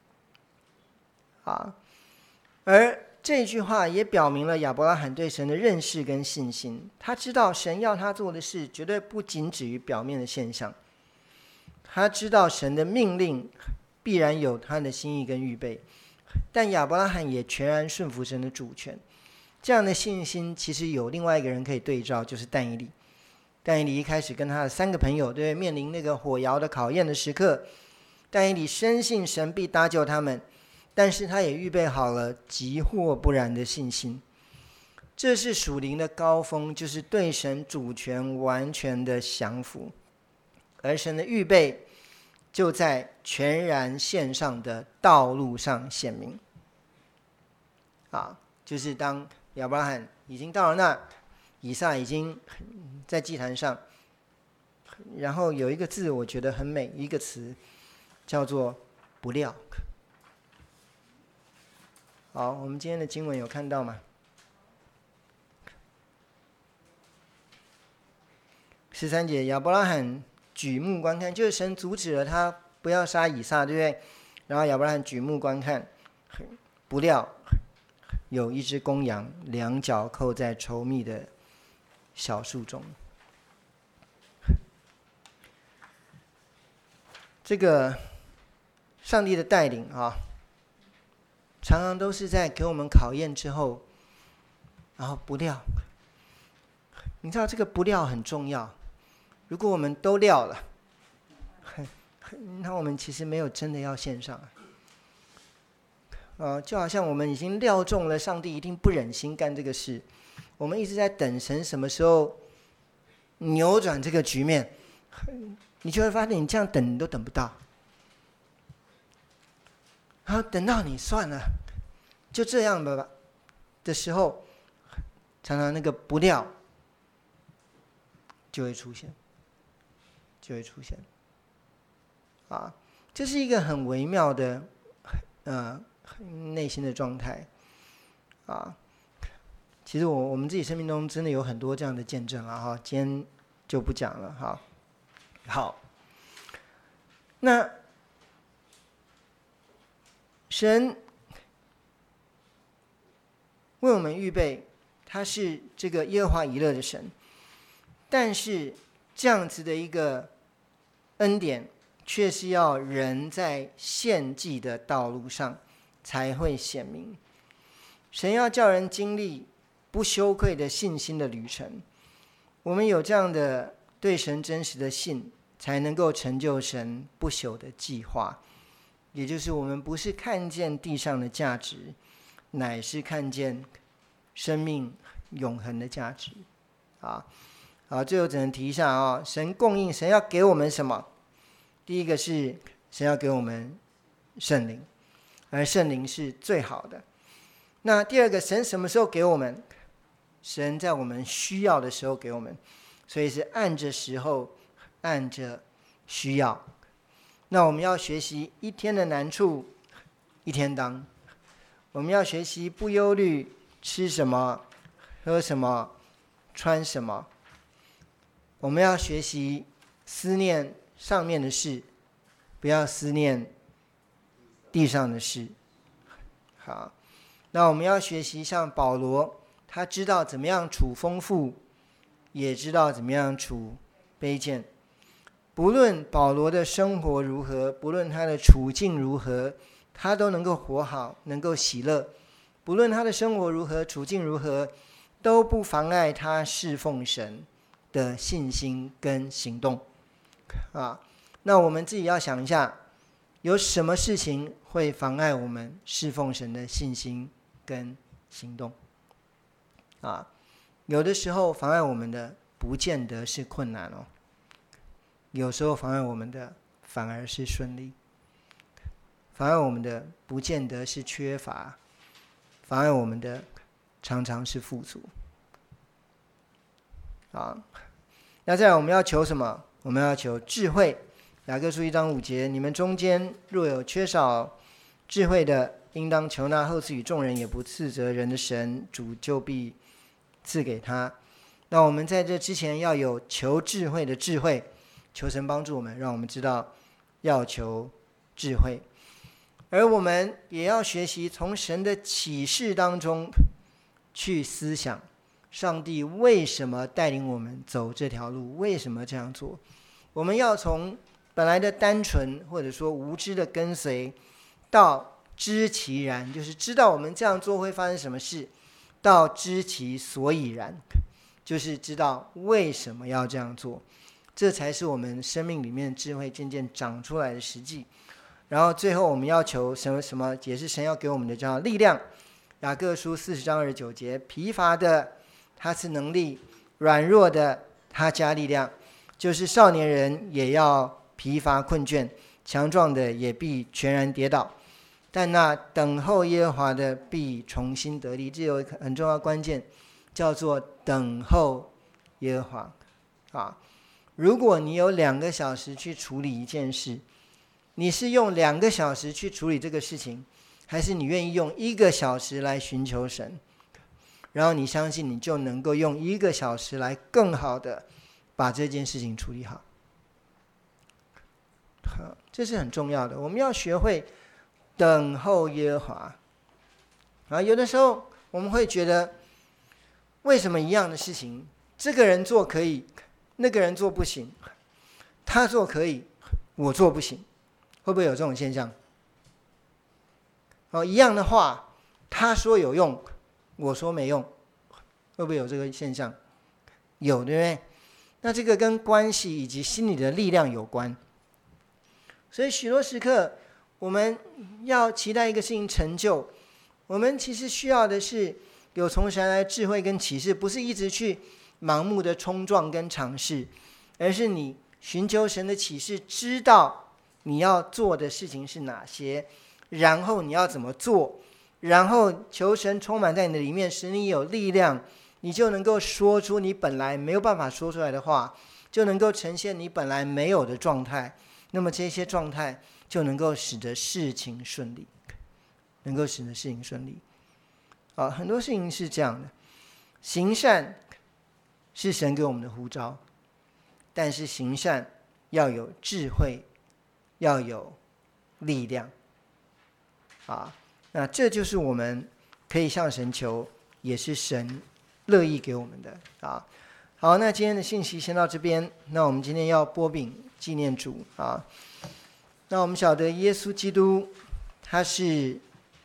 而这句话也表明了亚伯拉罕对神的认识跟信心。他知道神要他做的事绝对不仅止于表面的现象，他知道神的命令必然有他的心意跟预备，但亚伯拉罕也全然顺服神的主权。这样的信心其实有另外一个人可以对照，就是但以理。但以理一开始跟他的3个朋友对面临那个火窑的考验的时刻，但以理深信神必搭救他们，但是他也预备好了急或不然的信心。这是属灵的高峰，就是对神主权完全的降服。而神的预备就在全然线上的道路上显明就是当亚伯拉罕已经到了那，以撒已经在祭坛上，然后有一个字我觉得很美，一个词叫做不料。好，我们今天的经文有看到吗？13节，亚伯拉罕举目观看，就是神阻止了他不要杀以撒，对不对？然后亚伯拉罕举目观看，不料有一只公羊，2脚扣在稠密的小树中。这个上帝的带领常常都是在给我们考验之后，然后不料。你知道这个不料很重要，如果我们都料了，那我们其实没有真的要献上就好像我们已经料中了上帝一定不忍心干这个事，我们一直在等神什么时候扭转这个局面， 你就会发现你这样等你都等不到，然后等到你算了，就这样吧的时候，常常那个不料就会出现，这是一个很微妙的内心的状态其实我们自己生命中真的有很多这样的见证今天就不讲了好，那神为我们预备，他是这个耶和华以勒的神，但是这样子的一个恩典却是要人在献祭的道路上才会显明。神要叫人经历不羞愧的信心的旅程，我们有这样的对神真实的信，才能够成就神不朽的计划，也就是我们不是看见地上的价值，乃是看见生命永恒的价值最后只能提一下神供应，神要给我们什么？第一个是神要给我们圣灵，而圣灵是最好的。那第二个，神什么时候给我们？神在我们需要的时候给我们，所以是按着时候，按着需要。那我们要学习一天的难处一天当，我们要学习不忧虑吃什么喝什么穿什么，我们要学习思念上面的事，不要思念地上的事。好，那我们要学习像保罗，他知道怎么样处丰富，也知道怎么样处卑贱。不论保罗的生活如何，不论他的处境如何，他都能够活好，能够喜乐。不论他的生活如何，处境如何，都不妨碍他侍奉神的信心跟行动那我们自己要想一下，有什么事情会妨碍我们侍奉神的信心跟行动有的时候妨碍我们的不见得是困难有时候妨碍我们的反而是顺利，妨碍我们的不见得是缺乏，妨碍我们的常常是富足那再来我们要求什么？我们要求智慧。雅各书1章5节，你们中间若有缺少智慧的，应当求那厚赐与众人也不斥责人的神，主就必赐给他。那我们在这之前要有求智慧的智慧，求神帮助我们，让我们知道要求智慧。而我们也要学习从神的启示当中去思想上帝为什么带领我们走这条路，为什么这样做。我们要从本来的单纯或者说无知的跟随，到知其然，就是知道我们这样做会发生什么事，到知其所以然，就是知道为什么要这样做。这才是我们生命里面智慧渐渐长出来的实际。然后最后我们要求什么也是神要给我们的，叫力量。雅各书40章29节，疲乏的他赐能力，软弱的他加力量。就是少年人也要疲乏困倦，强壮的也必全然跌倒，但那等候耶和华的必重新得力。这有一个很重要的关键，叫做等候耶和华如果你有2个小时去处理一件事，你是用2个小时去处理这个事情，还是你愿意用1个小时来寻求神？然后你相信你就能够用1个小时来更好的把这件事情处理好。这是很重要的，我们要学会等候耶和华有的时候我们会觉得，为什么一样的事情，这个人做可以，那个人做不行，他做可以，我做不行，会不会有这种现象？一样的话，他说有用，我说没用，会不会有这个现象？有，对不对？那这个跟关系以及心理的力量有关。所以许多时刻我们要期待一个事情成就，我们其实需要的是有从神来的智慧跟启示，不是一直去盲目的冲撞跟尝试，而是你寻求神的启示，知道你要做的事情是哪些，然后你要怎么做，然后求神充满在你的里面，使你有力量，你就能够说出你本来没有办法说出来的话，就能够呈现你本来没有的状态。那么这些状态就能够使得事情顺利，能够使得事情顺利。很多事情是这样的，行善是神给我们的呼召，但是行善要有智慧，要有力量。那这就是我们可以向神求，也是神乐意给我们的。好，那今天的信息先到这边。那我们今天要擘饼纪念主。那我们晓得耶稣基督他是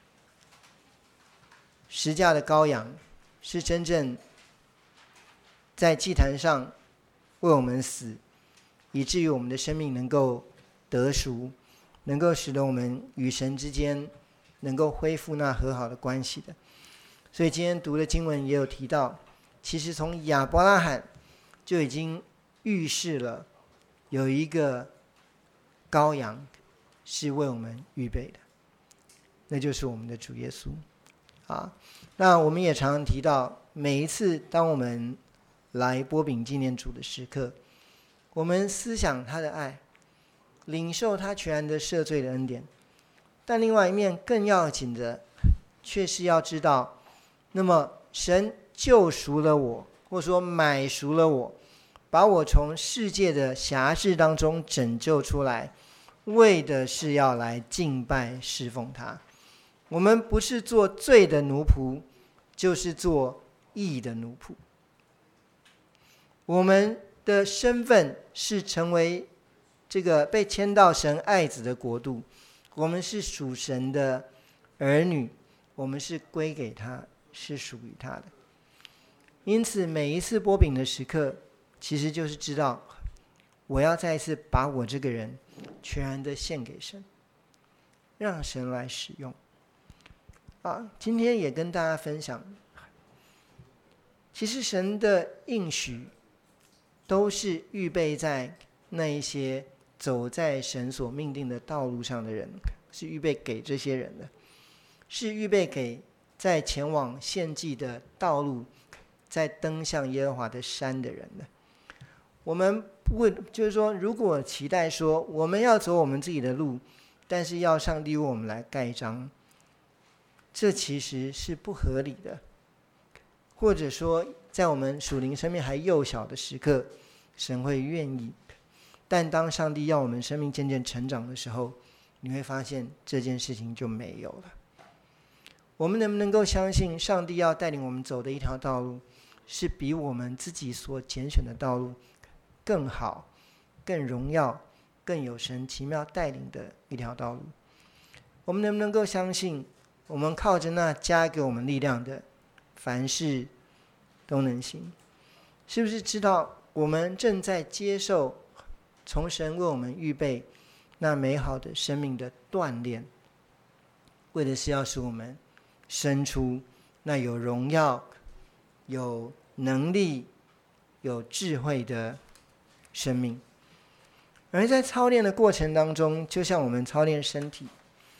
十架的羔羊，是真正在祭坛上为我们死，以至于我们的生命能够得赎，能够使得我们与神之间能够恢复那和好的关系的。所以今天读的经文也有提到，其实从亚伯拉罕就已经预示了有一个羔羊是为我们预备的，那就是我们的主耶稣。那我们也常常提到，每一次当我们来擘饼纪念主的时刻，我们思想他的爱，领受他全然的赦罪的恩典，但另外一面更要紧的却是要知道，那么神救赎了我，或者说买赎了我，把我从世界的辖制当中拯救出来，为的是要来敬拜侍奉他。我们不是做罪的奴仆，就是做义的奴仆。我们的身份是成为这个被迁到神爱子的国度，我们是属神的儿女，我们是归给他，是属于他的。因此每一次擘饼的时刻，其实就是知道我要再一次把我这个人全然的献给神，让神来使用。今天也跟大家分享，其实神的应许都是预备在那一些走在神所命定的道路上的人，是预备给这些人的，是预备给在前往献祭的道路，在登向耶和华的山的人的。我们不会就是说，如果期待说我们要走我们自己的路，但是要上帝为我们来盖章，这其实是不合理的。或者说在我们属灵生命还幼小的时刻，神会愿意，但当上帝要我们生命渐渐成长的时候，你会发现这件事情就没有了。我们能不能够相信上帝要带领我们走的一条道路，是比我们自己所拣选的道路更好、更荣耀、更有神奇妙带领的一条道路？我们能不能够相信，我们靠着那加给我们力量的，凡事都能行？是不是知道我们正在接受从神为我们预备那美好的生命的锻炼，为的是要使我们生出那有荣耀、有能力、有智慧的生命。而在操练的过程当中，就像我们操练身体，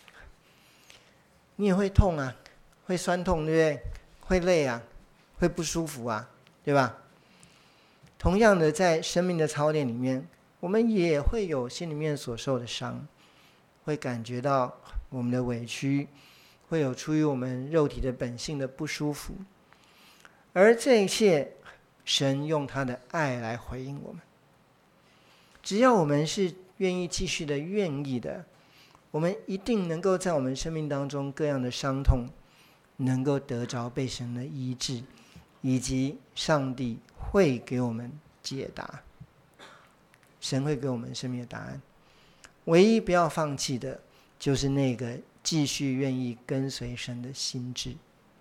你也会痛啊，会酸痛，对不对？会累啊，会不舒服啊，对吧？同样的，在生命的操练里面，我们也会有心里面所受的伤，会感觉到我们的委屈，会有出于我们肉体的本性的不舒服。而这一切，神用他的爱来回应我们。只要我们是愿意继续的、愿意的，我们一定能够在我们生命当中各样的伤痛能够得着被神的医治，以及上帝会给我们解答，神会给我们生命的答案。唯一不要放弃的就是那个继续愿意跟随神的心志。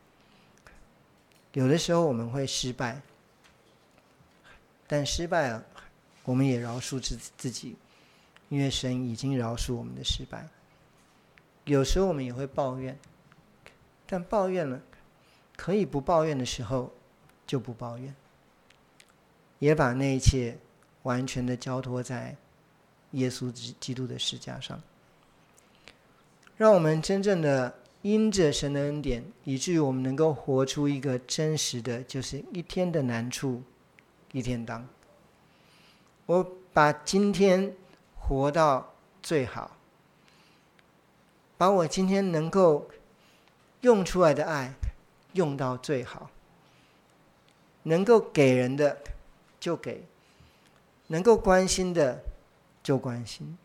有的时候我们会失败，但失败了我们也饶恕自己，因为神已经饶恕我们的失败。有时候我们也会抱怨，但抱怨了，可以不抱怨的时候就不抱怨，也把那一切完全的交托在耶稣基督的十架上，让我们真正的因着神的恩典，以至于我们能够活出一个真实的，就是一天的难处一天当。我把今天活到最好，把我今天能够用出来的爱用到最好，能够给人的就给，能够关心的就关心。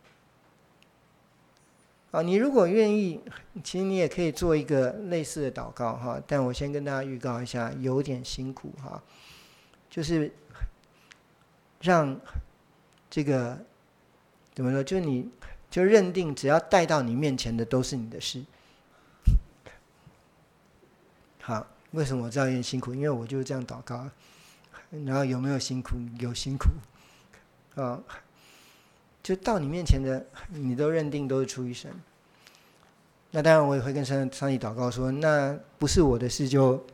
你如果愿意，其实你也可以做一个类似的祷告哈，但我先跟大家预告一下，有点辛苦哈，就是让这个怎么说，就你就认定只要带到你面前的都是你的事。好，为什么我知道有点辛苦？因为我就是这样祷告。然后有没有辛苦？有辛苦就到你面前的你都认定都是出于神。那当然我也会跟上帝祷告说，那不是我的事就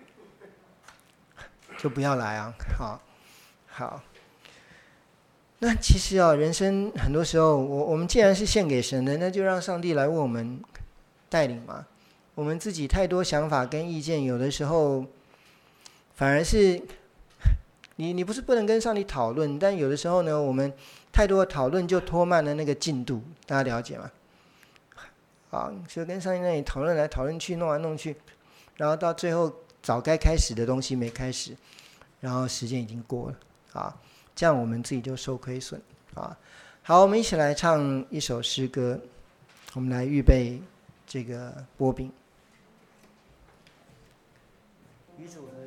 不要来啊。好，那其实人生很多时候我们既然是献给神的，那就让上帝来为我们带领嘛。我们自己太多想法跟意见，有的时候反而是你不是不能跟上帝讨论，但有的时候呢，我们太多的讨论就拖慢了那个进度，大家了解吗？就跟上帝那里讨论来讨论去，弄来弄去，然后到最后早该开始的东西没开始，然后时间已经过了这样我们自己就受亏损好，我们一起来唱一首诗歌，我们来预备这个波饼。与主